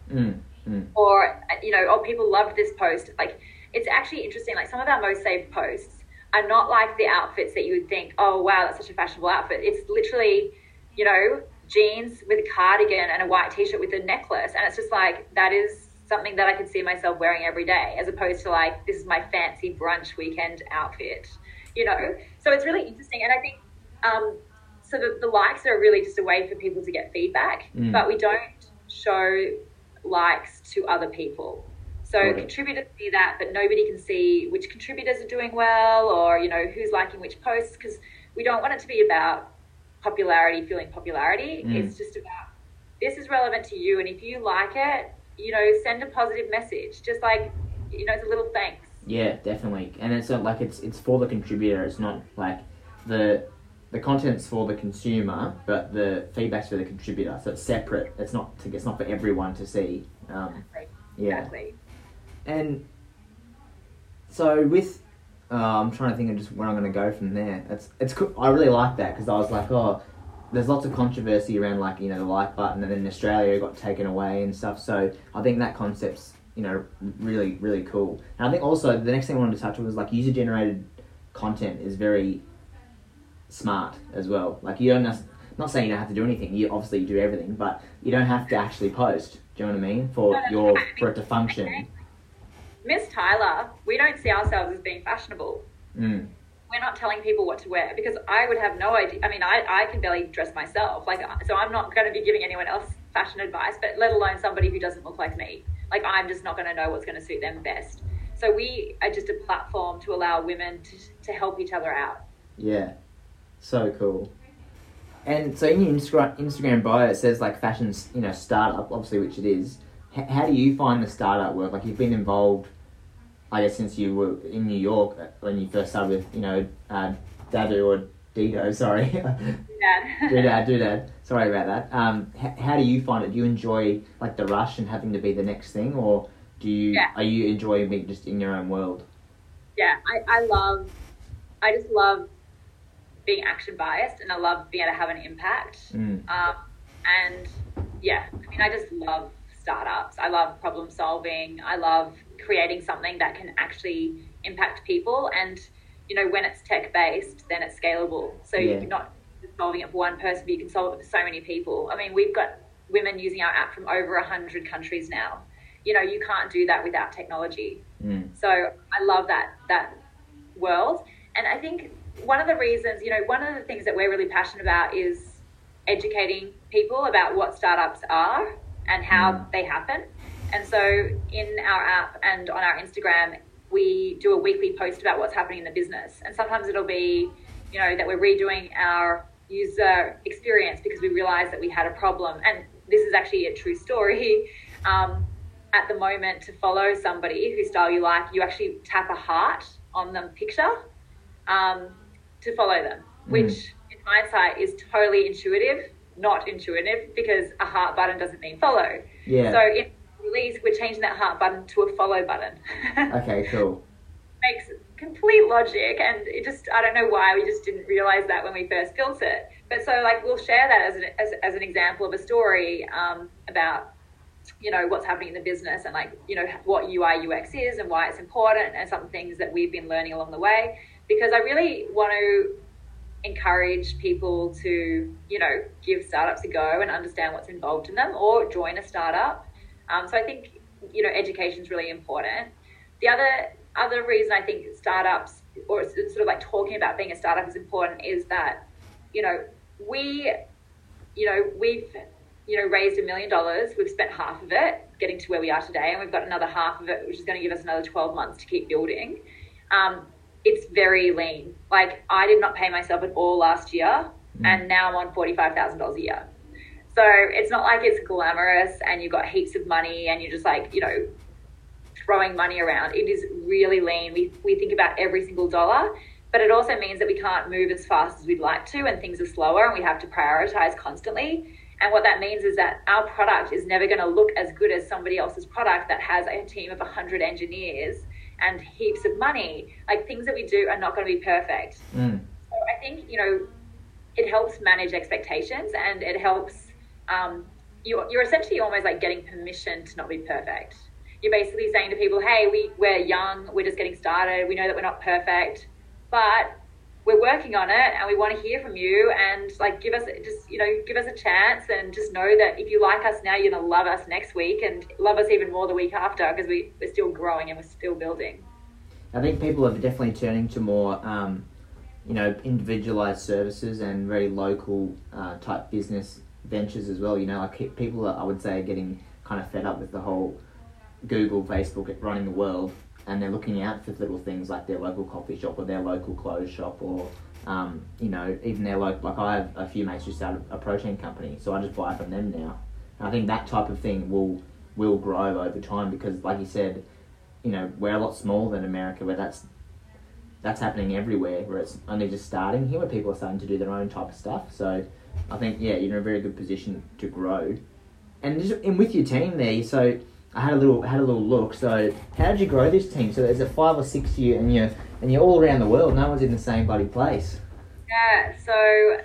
Or, you know, oh, people loved this post. Like it's actually interesting, like some of our most saved posts are not like the outfits that you would think, oh, wow, that's such a fashionable outfit. It's literally, you know, jeans with a cardigan and a white T-shirt with a necklace. And it's just like, that is something that I could see myself wearing every day, as opposed to like, this is my fancy brunch weekend outfit, you know? So it's really interesting. And I think, so the likes are really just a way for people to get feedback, but we don't show likes to other people. So contributors see that, but nobody can see which contributors are doing well, or, you know, who's liking which posts, because we don't want it to be about popularity, feeling popularity. It's just about, this is relevant to you, and if you like it, you know, send a positive message, just like, you know, it's a little thanks. Yeah, definitely. And it's not like it's for the contributor. It's not like the content's for the consumer, but the feedback's for the contributor. So it's separate. It's not for everyone to see. Exactly. And so with, I'm trying to think of just where I'm going to go from there. It's cool. I really like that, because I was like, oh, there's lots of controversy around, like, you know, the like button, and then in Australia it got taken away and stuff. So I think that concept's, you know, really, really cool. And I think also the next thing I wanted to touch on was like user-generated content is very smart as well. Like you don't, not saying you don't have to do anything. You obviously do everything, but you don't have to actually post. Do you know what I mean? For it to function. Miss Tyler, we don't see ourselves as being fashionable. We're not telling people what to wear, because I would have no idea. I mean, I can barely dress myself. Like, so I'm not going to be giving anyone else fashion advice, but let alone somebody who doesn't look like me. Like, I'm just not going to know what's going to suit them best. So we are just a platform to allow women to help each other out. Yeah. So cool. And so in your Instagram bio, it says like fashion's, you know, startup, obviously, which it is. How do you find the startup work? Like, you've been involved, I guess, since you were in New York when you first started with, you know, Dadu or Dido, sorry. Doodad. Sorry about that. How do you find it? Do you enjoy like the rush and having to be the next thing, or are you enjoying being just in your own world? Yeah, I just love being action biased, and I love being able to have an impact. And yeah, I mean, I just love startups. I love problem solving. I love creating something that can actually impact people. And, you know, when it's tech-based, then it's scalable. So you're not solving it for one person, but you can solve it for so many people. I mean, we've got women using our app from over 100 countries now. You know, you can't do that without technology. So I love that world. And I think one of the reasons, you know, one of the things that we're really passionate about is educating people about what startups are and how they happen. And so in our app and on our Instagram, we do a weekly post about what's happening in the business. And sometimes it'll be, you know, that we're redoing our user experience because we realized that we had a problem. And this is actually a true story. At the moment, to follow somebody whose style you like, you actually tap a heart on the picture to follow them, which in hindsight is totally intuitive, not intuitive, because a heart button doesn't mean follow. Yeah. So in release, we're changing that heart button to a follow button. Okay, cool. Makes complete logic, and it just, I don't know why we just didn't realize that when we first built it. But so like we'll share that as an example of a story about, you know, what's happening in the business and like, you know, what UI UX is and why it's important and some things that we've been learning along the way, because I really want to encourage people to, you know, give startups a go and understand what's involved in them or join a startup. So I think, you know, education is really important. The other reason I think startups, or sort of like talking about being a startup, is important is that, you know, we've raised $1 million. We've spent half of it getting to where we are today, and we've got another half of it, which is going to give us another 12 months to keep building. It's very lean. Like, I did not pay myself at all last year, and now I'm on $45,000 a year. So it's not like it's glamorous and you've got heaps of money and you're just like, you know, throwing money around. It is really lean. We think about every single dollar, but it also means that we can't move as fast as we'd like to, and things are slower and we have to prioritize constantly. And what that means is that our product is never going to look as good as somebody else's product that has a team of 100 engineers and heaps of money. Like, things that we do are not going to be perfect. So I think, you know, it helps manage expectations, and it helps, you're essentially almost like getting permission to not be perfect. You're basically saying to people, hey, we're young, we're just getting started, we know that we're not perfect, but we're working on it and we want to hear from you, and like give us a chance, and just know that if you like us now, you're going to love us next week and love us even more the week after, because we're still growing and we're still building. I think people are definitely turning to more, individualized services and very local type business ventures as well. You know, like people are, I would say, are getting kind of fed up with the whole Google, Facebook running the world, and they're looking out for little things like their local coffee shop or their local clothes shop, or even their local, like I have a few mates who started a protein company, so I just buy from them now. And I think that type of thing will grow over time, because like you said, you know, we're a lot smaller than America, where that's happening everywhere, where it's only just starting here, where people are starting to do their own type of stuff. So I think, yeah, you're in a very good position to grow. And with your team there, so I had a little look. So how did you grow this team? So there's a 5 or 6 year, and you're all around the world. No one's in the same bloody place. Yeah. So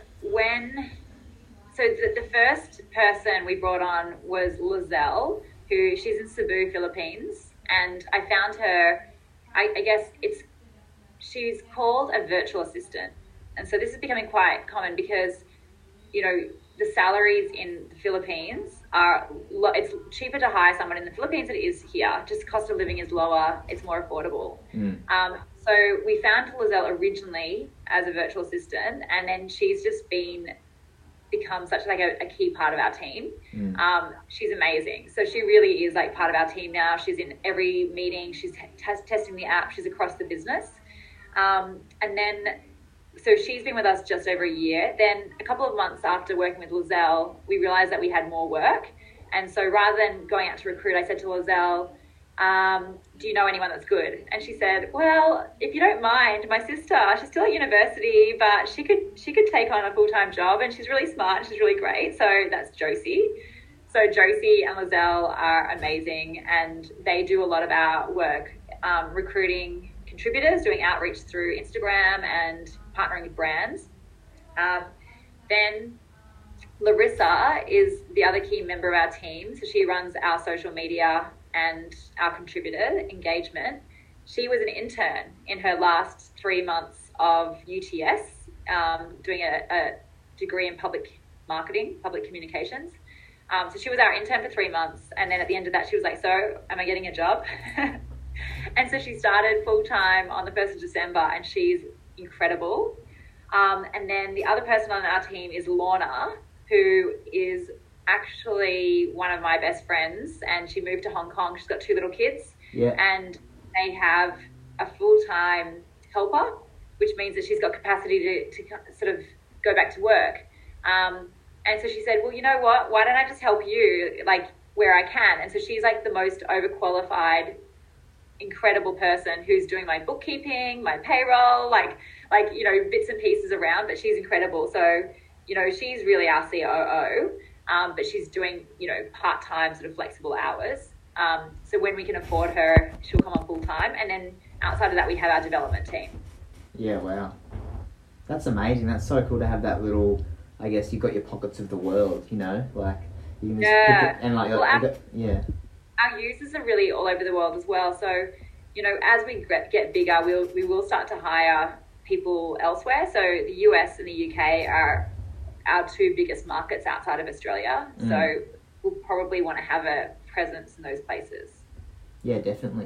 the first person we brought on was Lizelle, who she's in Cebu, Philippines, and I found her. I guess she's called a virtual assistant, and so this is becoming quite common because, you know, the salaries in the Philippines it's cheaper to hire someone in the Philippines than it is here. Just cost of living is lower. It's more affordable. So we found Lizelle originally as a virtual assistant, and then she's just become such like a key part of our team. She's amazing. So she really is like part of our team now. She's in every meeting. She's testing the app. She's across the business. So she's been with us just over a year. Then a couple of months after working with Lizelle, we realized that we had more work. And so rather than going out to recruit, I said to Lizelle, do you know anyone that's good? And she said, well, if you don't mind, my sister, she's still at university, but she could take on a full-time job, and she's really smart and she's really great. So that's Josie. So Josie and Lizelle are amazing, and they do a lot of our work, recruiting contributors, doing outreach through Instagram and partnering with brands. Then Larissa is the other key member of our team. So she runs our social media and our contributor engagement. She was an intern in her last 3 months of UTS, doing a degree in public marketing, public communications. So she was our intern for 3 months. And then at the end of that, she was like, so am I getting a job? And so she started full-time on the 1st of December, and she's incredible. And then the other person on our team is Lorna, who is actually one of my best friends, and she moved to Hong Kong. She's got 2 little kids, and they have a full-time helper, which means that she's got capacity to sort of go back to work. And so she said, well, you know what, why don't I just help you, like, where I can? And so she's like the most overqualified, incredible person who's doing my bookkeeping, my payroll, like you know, bits and pieces around, but she's incredible. So, you know, she's really our COO, but she's doing, you know, part-time sort of flexible hours. So when we can afford her, she'll come on full-time. And then outside of that, we have our development team. Yeah, wow. That's amazing. That's so cool to have that little, I guess you've got your pockets of the world, you know, like you can just pick it and like, well, our users are really all over the world as well. So, you know, as we get bigger, we will start to hire people elsewhere. So the US and the UK are our 2 biggest markets outside of Australia. So we'll probably want to have a presence in those places. Yeah, definitely.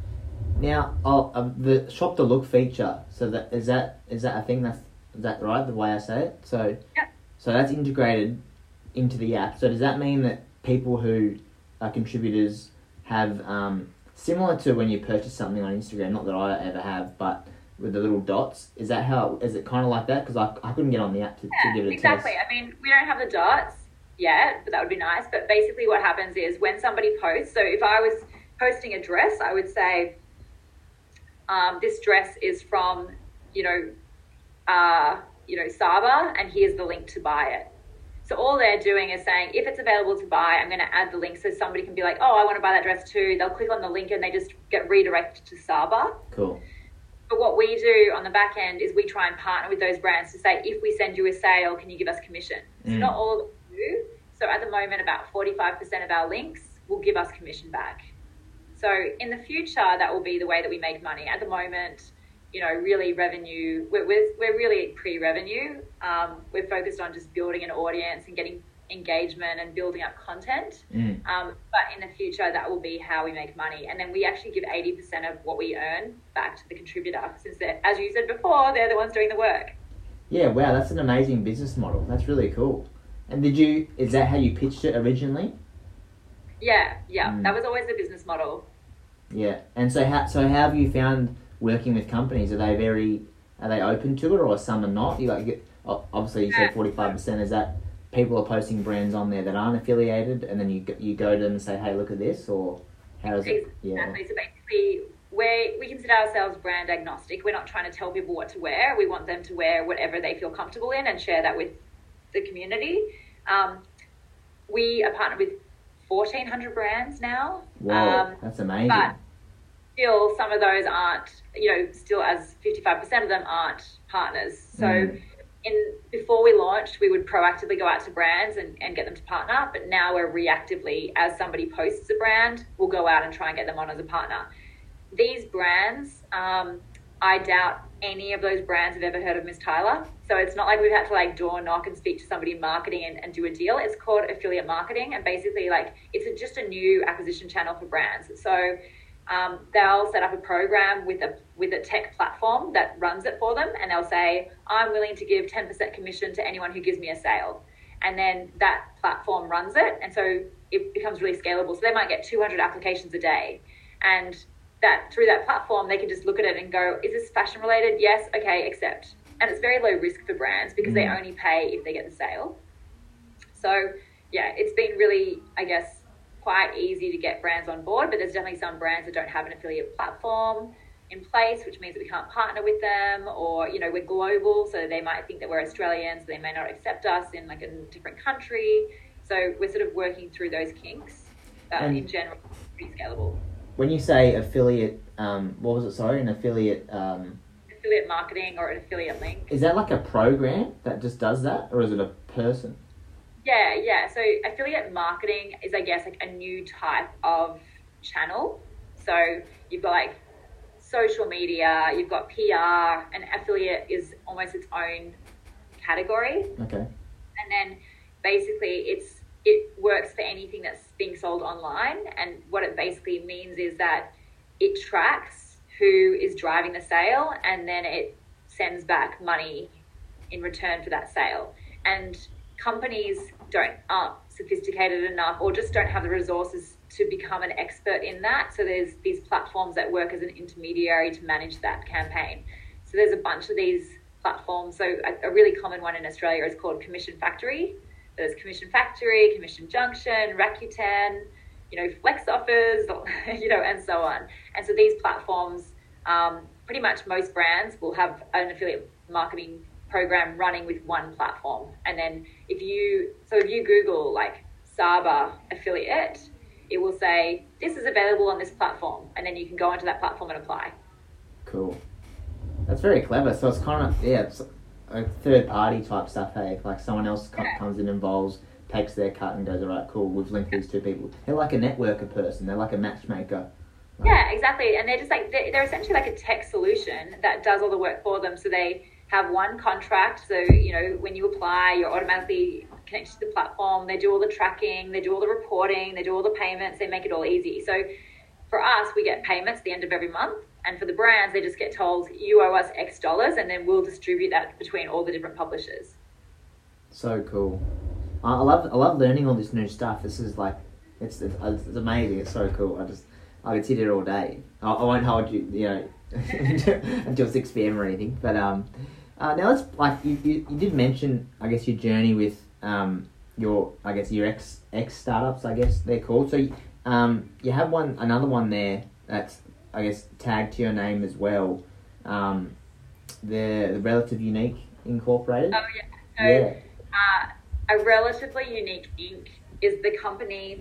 Now, the shop to look feature. So is that a thing? Is that right? The way I say it. So yeah. So that's integrated into the app. So does that mean that people who are contributors have similar to when you purchase something on Instagram? Not that I ever have, but with the little dots. Is it kind of like that? Because I couldn't get on the app to give it a exactly. test. I mean, we don't have the dots yet, but that would be nice. But basically what happens is when somebody posts, so if I was posting a dress, I would say, this dress is from, Saba, and here's the link to buy it. So all they're doing is saying, if it's available to buy, I'm going to add the link so somebody can be like, oh, I want to buy that dress too. They'll click on the link and they just get redirected to Saba. Cool. But what we do on the back end is we try and partner with those brands to say, if we send you a sale, can you give us commission? So not all of them do. So at the moment, about 45% of our links will give us commission back. So in the future, that will be the way that we make money. At the moment, really revenue, we're really pre-revenue. We're focused on just building an audience and getting engagement and building up content. But in the future, that will be how we make money. And then we actually give 80% of what we earn back to the contributor, since as you said before, they're the ones doing the work. Yeah, wow, that's an amazing business model. That's really cool. And is that how you pitched it originally? Yeah, that was always the business model. Yeah, and so how have you found working with companies? Are they open to it, or some are not? Obviously you said 45%. Is that people are posting brands on there that aren't affiliated, and then you go to them and say, hey, look at this, or how is it? Exactly. Yeah. So basically, we consider ourselves brand agnostic. We're not trying to tell people what to wear. We want them to wear whatever they feel comfortable in and share that with the community. We are partnered with 1,400 brands now. Wow, that's amazing. But still, some of those aren't, still as 55% of them aren't partners. So before we launched, we would proactively go out to brands and get them to partner. But now we're reactively, as somebody posts a brand, we'll go out and try and get them on as a partner. These brands, I doubt any of those brands have ever heard of Miss Tyler. So it's not like we've had to door knock and speak to somebody in marketing and do a deal. It's called affiliate marketing. And basically it's just a new acquisition channel for brands. So they'll set up a program with a tech platform that runs it for them, and they'll say, I'm willing to give 10% commission to anyone who gives me a sale. And then that platform runs it, and so it becomes really scalable. So they might get 200 applications a day, and that through that platform they can just look at it and go, is this fashion related? Yes, okay, accept. And it's very low risk for brands because they only pay if they get the sale. So yeah, it's been really, I guess, quite easy to get brands on board, but there's definitely some brands that don't have an affiliate platform in place, which means that we can't partner with them, or we're global, so they might think that we're Australians, so they may not accept us in a different country. So we're sort of working through those kinks, but in general it's pretty scalable. When you say affiliate, what was it, sorry, an affiliate affiliate marketing or an affiliate link. Is that like a program that just does that, or is it a person? Yeah. So affiliate marketing is, I guess, like a new type of channel. So you've got like social media, you've got PR, and affiliate is almost its own category. Okay. And then basically it works for anything that's being sold online. And what it basically means is that it tracks who is driving the sale, and then it sends back money in return for that sale. And companies aren't sophisticated enough, or just don't have the resources to become an expert in that. So there's these platforms that work as an intermediary to manage that campaign. So there's a bunch of these platforms. So a really common one in Australia is called Commission Factory. There's Commission Factory, Commission Junction, Rakuten, Flex Offers, and so on. And so these platforms, pretty much most brands will have an affiliate marketing program running with one platform. And then if you Google like Saba affiliate, it will say this is available on this platform, and then you can go onto that platform and apply. Cool. That's very clever. So it's kind of, it's a third party type stuff, hey? Like someone else comes in, involves, takes their cut and goes, all right, cool, we've linked these two people. They're like a networker person. They're like a matchmaker. Yeah, exactly. And they're just like, they're essentially like a tech solution that does all the work for them. So they have one contract. So, when you apply, you're automatically connected to the platform. They do all the tracking, they do all the reporting, they do all the payments, they make it all easy. So for us, we get payments at the end of every month. And for the brands, they just get told, you owe us X dollars, and then we'll distribute that between all the different publishers. So cool. I love learning all this new stuff. This is like, it's amazing. It's so cool. I could sit here all day. I won't hold you, until 6 p.m. or anything. But now let's, like, you did mention, I guess, your journey with your ex startups, I guess they're called. So you have another one there that's, I guess, tagged to your name as well. The Relative Unique Incorporated. Oh yeah. So, a Relatively Unique Inc. is the company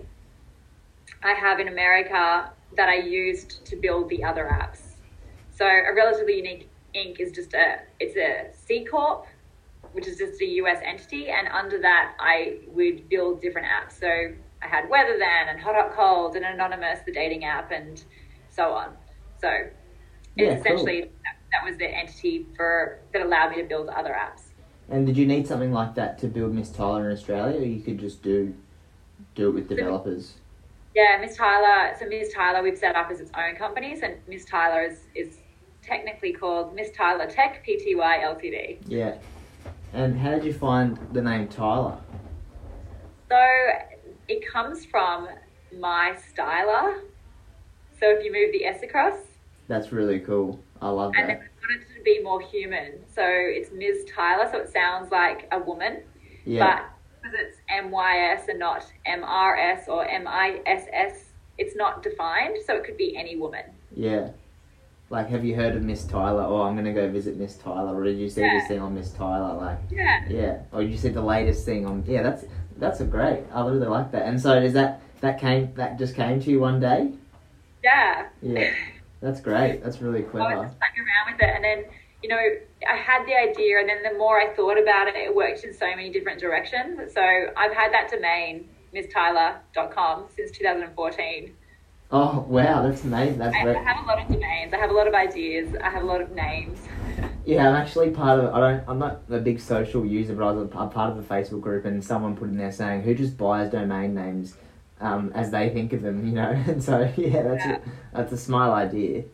I have in America that I used to build the other apps. So a Relatively Unique Inc. is it's a C Corp, which is just a US entity, and under that I would build different apps. So I had Weather Then and Hot Cold and Anonymous, the dating app, and so on. So it's essentially cool. That was the entity that allowed me to build other apps. And did you need something like that to build Miss Tyler in Australia, or you could just do it with developers? Yeah, Miss Tyler. So Miss Tyler, we've set up as its own company. So Miss Tyler is technically called Miss Tyler Tech Pty Ltd. Yeah. And how did you find the name Tyler? So it comes from my styler. So if you move the S across. That's really cool. I love that. And then we wanted it to be more human. So it's Ms. Tyler, so it sounds like a woman. Yeah. But because it's MYS and not MRS or MISS, it's not defined, so it could be any woman. Yeah. Like, have you heard of Miss Tyler? Oh, I'm going to go visit Miss Tyler. Or did you see this thing on Miss Tyler? Like, yeah. Or did you see the latest thing on... Yeah, that's a great... I really like that. And so does that just came to you one day? Yeah. Yeah. That's great. That's really clever. I was just playing around with it, and then, I had the idea, and then the more I thought about it, it worked in so many different directions. So I've had that domain, misstyler.com, since 2014. Oh, wow. That's amazing. I have a lot of domains. I have a lot of ideas. I have a lot of names. Yeah, I'm actually part of... I'm not a big social user, but I'm part of the Facebook group, and someone put in there saying, who just buys domain names as they think of them, And so, that's a smart idea.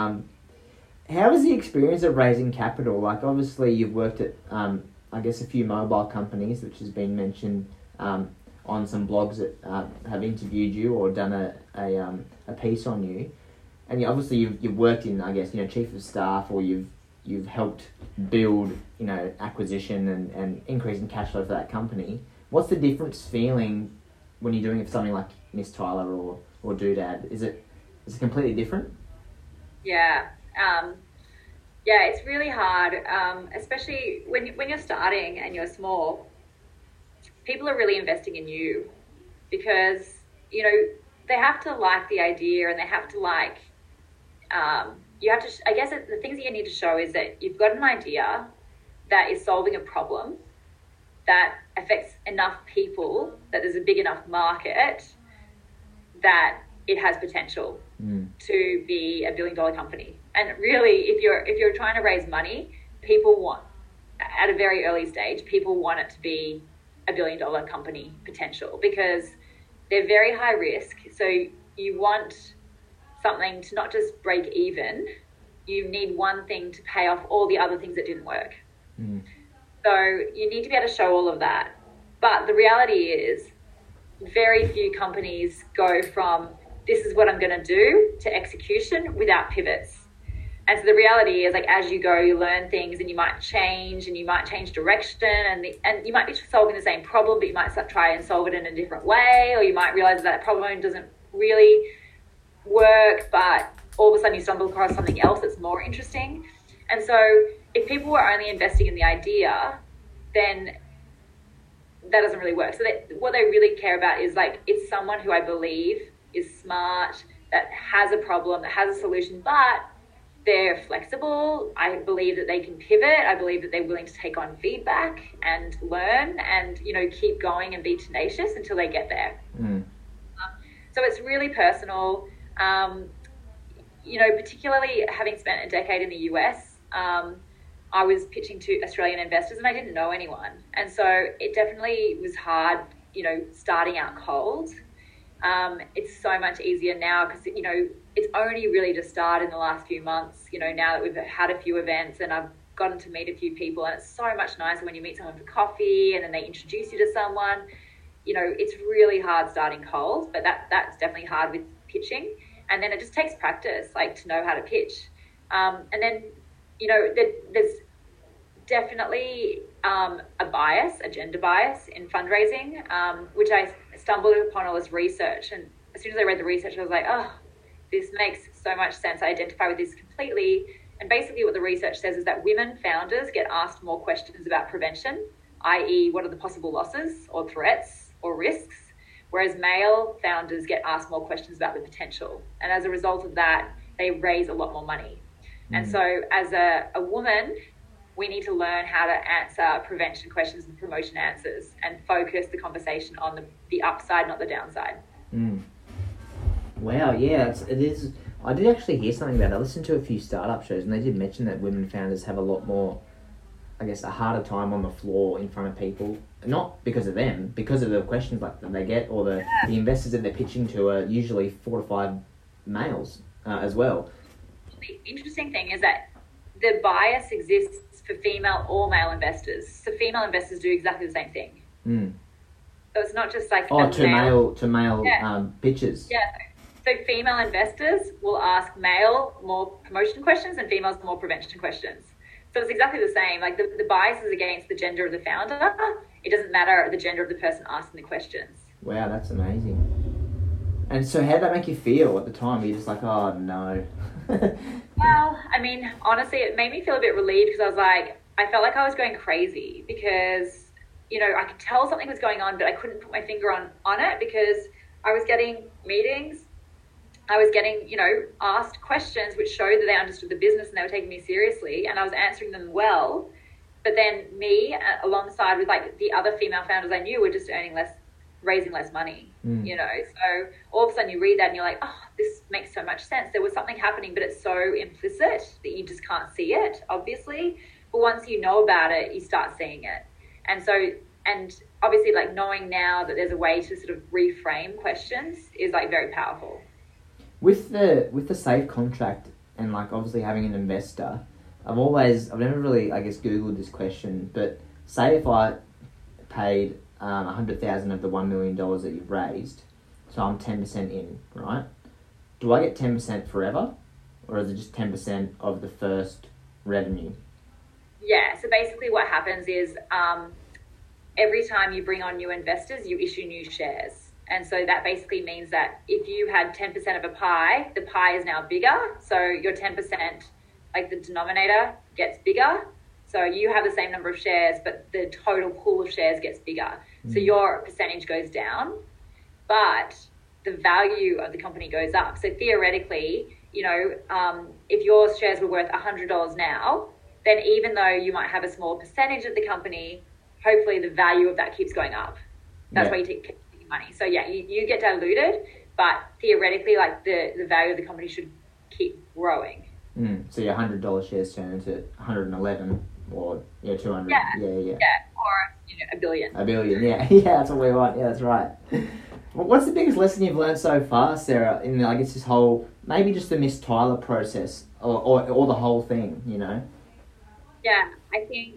How was the experience of raising capital? Like, obviously, you've worked at, I guess, a few mobile companies, which has been mentioned on some blogs that have interviewed you or done a piece on you. And you've worked in, I guess, chief of staff, or you've helped build, acquisition and increasing cash flow for that company. What's the difference feeling when you're doing it for something like Miss Tyler or Doodad? Is it completely different? Yeah. It's really hard, especially when you're starting and you're small. People are really investing in you because, they have to like the idea, and they have to like, you have to, I guess the things that you need to show is that you've got an idea that is solving a problem that affects enough people, that there's a big enough market that it has potential to be $1 billion company. And really, if you're trying to raise money, people want, at a very early stage, people want it to be $1 billion company potential, because they're very high risk. So you want something to not just break even, you need one thing to pay off all the other things that didn't work. So you need to be able to show all of that. But the reality is, very few companies go from this is what I'm going to do to execution without pivots. And so the reality is, like, as you go, you learn things, and you might change direction, and you might be solving the same problem, but you might try and solve it in a different way, or you might realize that problem doesn't really work, but all of a sudden you stumble across something else that's more interesting. And so if people were only investing in the idea, then that doesn't really work. So what they really care about is, like, it's someone who I believe is smart, that has a problem, that has a solution, but they're flexible. I believe that they can pivot. I believe that they're willing to take on feedback and learn and, keep going and be tenacious until they get there. So it's really personal. Particularly having spent a decade in the US, I was pitching to Australian investors and I didn't know anyone. And so it definitely was hard, starting out cold. It's so much easier now because, it's only really just started in the last few months, now that we've had a few events and I've gotten to meet a few people, and it's so much nicer when you meet someone for coffee and then they introduce you to someone. It's really hard starting cold, but that's definitely hard with pitching. And then it just takes practice, like, to know how to pitch. And then, there's definitely a gender bias in fundraising, which I stumbled upon all this research. And as soon as I read the research, I was like, oh, this makes so much sense. I identify with this completely. And basically what the research says is that women founders get asked more questions about prevention, i.e. what are the possible losses or threats or risks, whereas male founders get asked more questions about the potential. And as a result of that, they raise a lot more money. And so as a woman, we need to learn how to answer prevention questions and promotion answers and focus the conversation on the upside, not the downside. Wow, yeah, it is. I did actually hear something about it. I listened to a few startup shows and they did mention that women founders have a lot more, I guess, a harder time on the floor in front of people. Not because of them, because of the questions like that they get, or the investors that they're pitching to are usually 4 to 5 males as well. The interesting thing is that the bias exists for female or male investors. So female investors do exactly the same thing. So it's not just like to male pitches. Yeah. So female investors will ask male more promotion questions and females more prevention questions. So it's exactly the same. Like the bias is against the gender of the founder. It doesn't matter the gender of the person asking the questions. Wow, that's amazing. And so how did that make you feel at the time? Were you just like, oh no? Well, I mean, honestly, it made me feel a bit relieved because I was like, I felt like I was going crazy because, I could tell something was going on, but I couldn't put my finger on it because I was getting meetings. I was getting, asked questions which showed that they understood the business and they were taking me seriously, and I was answering them well. But then me, alongside with like the other female founders I knew, were just raising less money, So all of a sudden you read that and you're like, oh, this makes so much sense. There was something happening, but it's so implicit that you just can't see it, obviously. But once you know about it, you start seeing it. And obviously, like, knowing now that there's a way to sort of reframe questions is like very powerful. With the safe contract and like obviously having an investor, I've never really, I guess, Googled this question, but say if I paid $100,000 of the $1 million that you've raised, so I'm 10% in, right? Do I get 10% forever, or is it just 10% of the first revenue? Yeah, so basically what happens is every time you bring on new investors, you issue new shares. And so that basically means that if you had 10% of a pie, the pie is now bigger. So your 10%, like the denominator, gets bigger. So you have the same number of shares, but the total pool of shares gets bigger. So your percentage goes down, but the value of the company goes up. So theoretically, if your shares were worth $100 now, then even though you might have a small percentage of the company, hopefully the value of that keeps going up. That's Yeah. why you take money. So yeah, you get diluted, but theoretically, like the value of the company should keep growing. So your $100 shares turn into 111 or 200. Yeah. Yeah. Yeah, or $1 billion. A billion. Yeah. Yeah, that's what we want. Yeah, that's right. Well, what's the biggest lesson you've learned so far, Sarah, in I guess this whole, maybe just the Miss Tyler process or the whole thing, Yeah, I think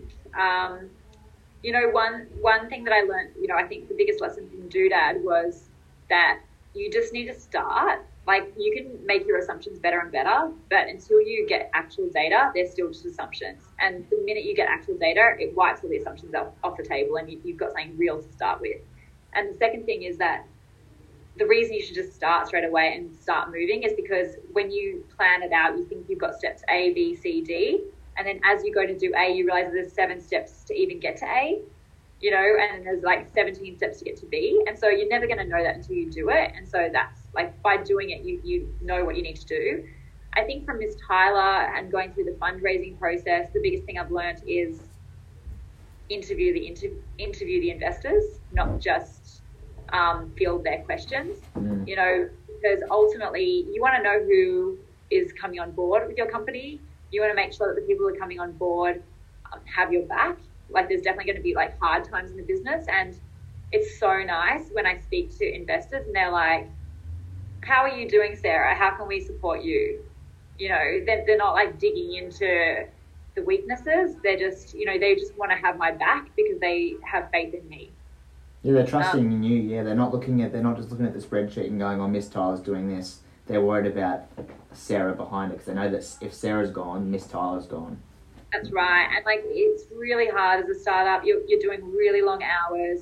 one thing that I learned, I think the biggest lesson from Doodad was that you just need to start. Like, you can make your assumptions better and better, but until you get actual data, they're still just assumptions. And the minute you get actual data, it wipes all the assumptions off the table, and you've got something real to start with. And the second thing is that the reason you should just start straight away and start moving is because when you plan it out, you think you've got steps A, B, C, D, and then as you go to do A, you realize there's 7 steps to even get to A, and there's like 17 steps to get to B. And so you're never going to know that until you do it. And so that's like, by doing it, you know what you need to do. I think from Miss Tyler and going through the fundraising process, the biggest thing I've learned is interview the investors, not just field their questions, because ultimately you want to know who is coming on board with your company. You want to make sure that the people who are coming on board have your back. Like, there's definitely going to be like hard times in the business, and it's so nice when I speak to investors and they're like, how are you doing, Sarah? How can we support you? They're not like digging into the weaknesses. They're just, they just want to have my back because they have faith in me. Yeah, they're trusting in you. Yeah, they're not just looking at the spreadsheet and going, oh, Miss Tyler's doing this. They're worried about Sarah behind it because they know that if Sarah's gone, Miss Tyler's gone. That's right. And like, it's really hard as a startup. You're doing really long hours.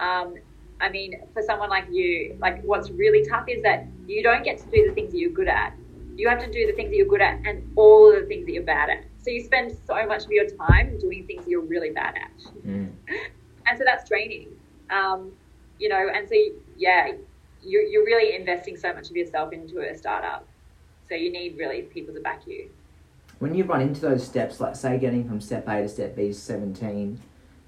I mean, for someone like you, like, what's really tough is that you don't get to do the things that you're good at. You have to do the things that you're good at and all of the things that you're bad at. So you spend so much of your time doing things that you're really bad at. And so that's draining. And so, yeah, you're really investing so much of yourself into a startup. So you need really people to back you. When you run into those steps, like say getting from step A to step B, 17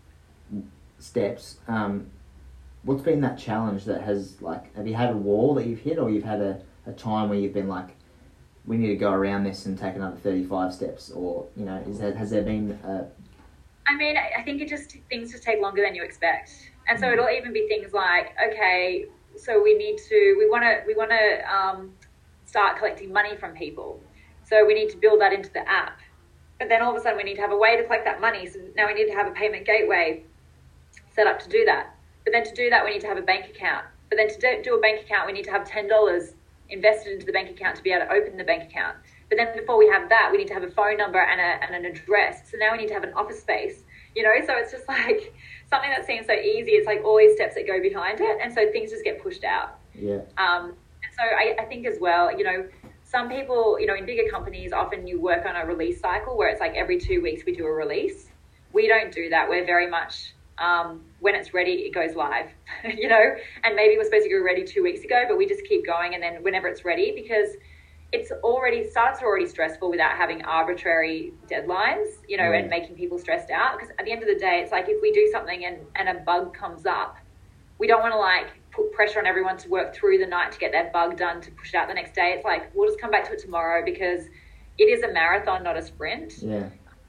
steps, what's been that challenge that has, like, have you had a wall that you've hit, or you've had a time where you've been like, we need to go around this and take another 35 steps, or, has there been I mean, I think things just take longer than you expect. And so it'll even be things like, okay, so we want to start collecting money from people. So we need to build that into the app. But then all of a sudden we need to have a way to collect that money. So now we need to have a payment gateway set up to do that. But then to do that, we need to have a bank account. But then to do a bank account, we need to have $10 invested into the bank account to be able to open the bank account. But then before we have that, we need to have a phone number and an address. So now we need to have an office space, So it's just like something that seems so easy. It's like all these steps that go behind it. And so things just get pushed out. Yeah. And so I think as well, some people, in bigger companies, often you work on a release cycle where it's like every 2 weeks we do a release. We don't do that. We're very much, when it's ready, it goes live, and maybe we're supposed to go ready 2 weeks ago, but we just keep going. And then whenever it's ready, because startups are already stressful without having arbitrary deadlines, and making people stressed out. Because at the end of the day, it's like, if we do something and a bug comes up, we don't want to like put pressure on everyone to work through the night to get that bug done, to push it out the next day. It's like, we'll just come back to it tomorrow, because it is a marathon, not a sprint. Yeah.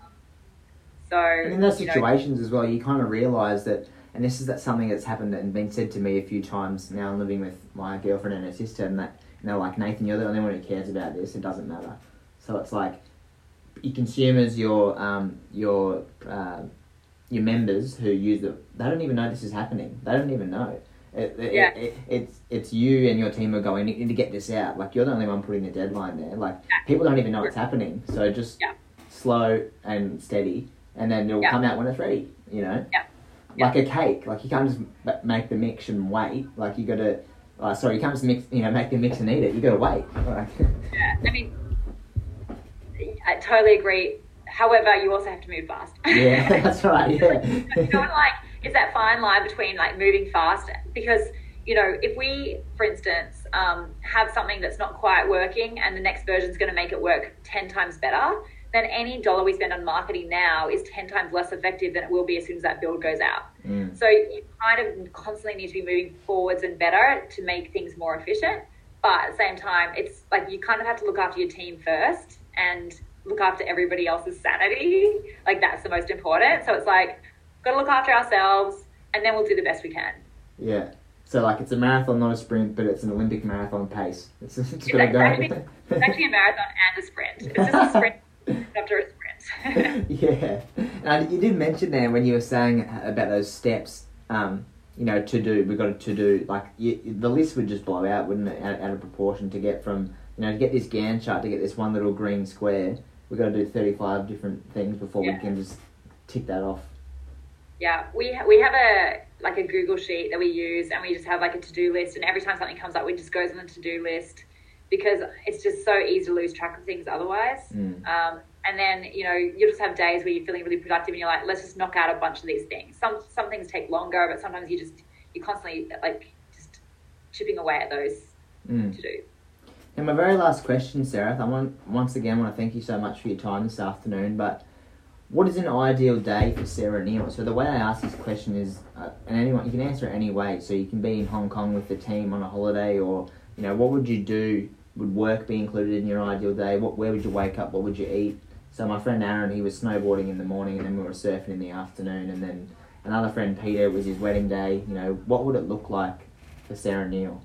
So, and in those situations as well, you kind of realise that, and this is something that's happened and been said to me a few times now. I'm living with my girlfriend and her sister, and that, they're like, Nathan, you're the only one who cares about this. It doesn't matter. So it's like, your consumers, your members who use it, they don't even know this is happening. They don't even know. It's you and your team are going, you need to get this out. Like, you're the only one putting the deadline there. Like, people don't even know it's happening. So just slow and steady, and then it'll come out when it's ready, Like a cake. Like, you can't just make the mix and wait. Like, you got to... you can't just mix, make the mix and eat it. You got to wait. Yeah, I mean, I totally agree. However, you also have to move fast. Yeah, that's right. Yeah. It's that fine line between like moving fast, because if we, for instance, have something that's not quite working and the next version is going to make it work 10 times better, then any dollar we spend on marketing now is 10 times less effective than it will be as soon as that build goes out. So you kind of constantly need to be moving forwards and better to make things more efficient. But at the same time, it's like you kind of have to look after your team first and look after everybody else's sanity. Like that's the most important. So it's like, got to look after ourselves and then we'll do the best we can. Yeah. So like it's a marathon, not a sprint, but it's an Olympic marathon pace. It's got to go. It's actually a marathon and a sprint. It's just a sprint after a sprint. Yeah. And you did mention there when you were saying about those steps, you know, to do, we've got to do, like, the list would just blow out, wouldn't it, out of proportion to get from, you know, to get this Gantt chart, to get this one little green square, we've got to do 35 different things before we can just tick that off. Yeah, we have a Google sheet that we use, and we just have like a to-do list, and every time something comes up, it just goes on the to-do list because it's just so easy to lose track of things otherwise. And then, you know, you just have days where you're feeling really productive and you're like, let's just knock out a bunch of these things. Some things take longer, but sometimes you're constantly like just chipping away at those to do. And my very last question, Sarah, once again want to thank you so much for your time this afternoon, but what is an ideal day for Sarah Neal? So the way I ask this question is, and anyone, you can answer it any way. So you can be in Hong Kong with the team on a holiday, or, you know, what would you do? Would work be included in your ideal day? Where would you wake up? What would you eat? So my friend Aaron, he was snowboarding in the morning, and then we were surfing in the afternoon, and then another friend, Peter, it was his wedding day. You know, what would it look like for Sarah Neal?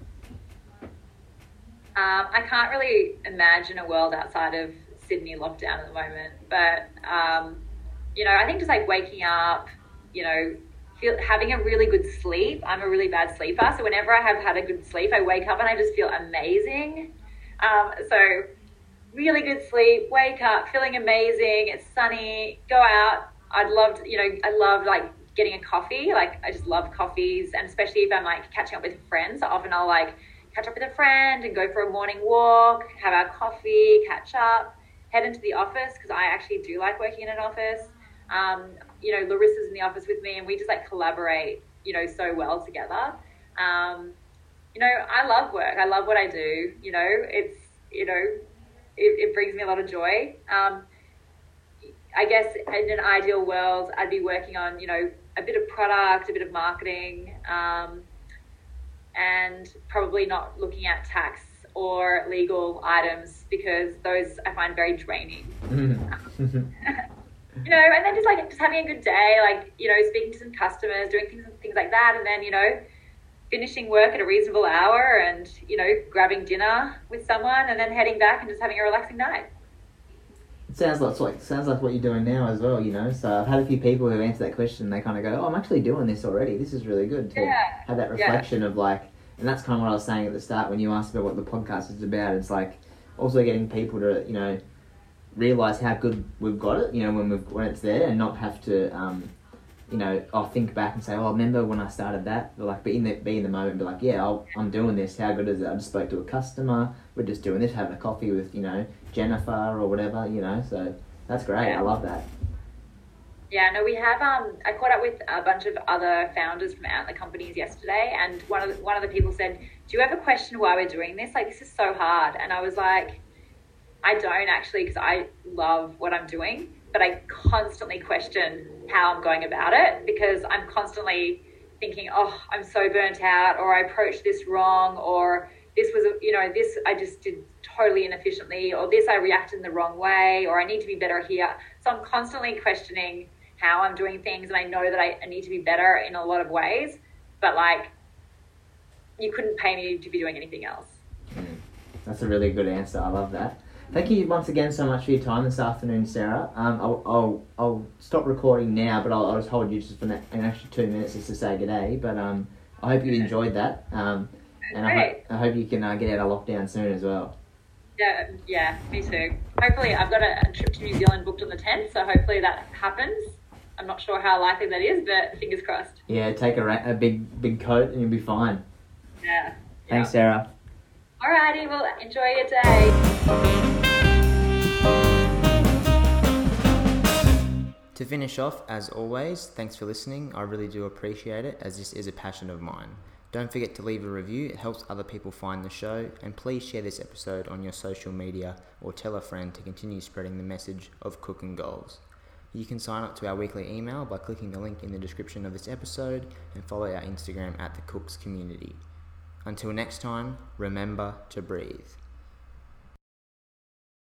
I can't really imagine a world outside of Sydney lockdown at the moment, but you know, I think just like waking up, you know, having a really good sleep. I'm a really bad sleeper, so whenever I have had a good sleep, I wake up and I just feel amazing. So really good sleep, wake up feeling amazing, it's sunny, go out. I love like getting a coffee. Like I just love coffees, and especially if I'm like catching up with friends, so often I'll like catch up with a friend and go for a morning walk, have our coffee, catch up, head into the office, because I actually do like working in an office. You know, Larissa's in the office with me, and we just like collaborate, you know, so well together. You know, I love work. I love what I do. You know, it's, you know, it brings me a lot of joy. I guess in an ideal world, I'd be working on, you know, a bit of product, a bit of marketing, and probably not looking at tax or legal items, because those I find very draining. You know, and then just having a good day, like, you know, speaking to some customers, doing things like that, and then, you know, finishing work at a reasonable hour and, you know, grabbing dinner with someone and then heading back and just having a relaxing night. It sounds like what you're doing now as well, you know. So I've had a few people who answer that question, and they kind of go, "Oh, I'm actually doing this already. This is really good." To have that reflection of like, and that's kind of what I was saying at the start when you asked about what the podcast is about. It's like also getting people to, you know, realize how good we've got it, you know, when it's there, and not have to, you know, I'll think back and say, "Oh, I remember when I started that." But like, be in the moment, and be like, "Yeah, I'm doing this. How good is it? I just spoke to a customer. We're just doing this, having a coffee with, you know, Jennifer or whatever, you know." So that's great. I love that. Yeah, no, we have. I caught up with a bunch of other founders from out the companies yesterday, and one of the people said, "Do you ever question why we're doing this? Like, this is so hard." And I was like, I don't actually, because I love what I'm doing, but I constantly question how I'm going about it, because I'm constantly thinking, oh, I'm so burnt out, or I approached this wrong, or this was, you know, this I just did totally inefficiently, or this I reacted in the wrong way, or I need to be better here. So I'm constantly questioning how I'm doing things, and I know that I need to be better in a lot of ways, but like, you couldn't pay me to be doing anything else. That's a really good answer. I love that. Thank you once again so much for your time this afternoon, Sarah. I'll stop recording now, but I'll just hold you just for an extra 2 minutes just to say good day. But I hope you enjoyed that, and I hope you can get out of lockdown soon as well. Yeah, me too. Hopefully, I've got a trip to New Zealand booked on the 10th, so hopefully that happens. I'm not sure how likely that is, but fingers crossed. Yeah, take a big coat and you'll be fine. Yeah. Thanks, Sarah. Alrighty, well, enjoy your day. To finish off, as always, thanks for listening. I really do appreciate it, as this is a passion of mine. Don't forget to leave a review, it helps other people find the show, and please share this episode on your social media or tell a friend to continue spreading the message of Cooking Goals. You can sign up to our weekly email by clicking the link in the description of this episode and follow our Instagram at The Cooks Community. Until next time, remember to breathe.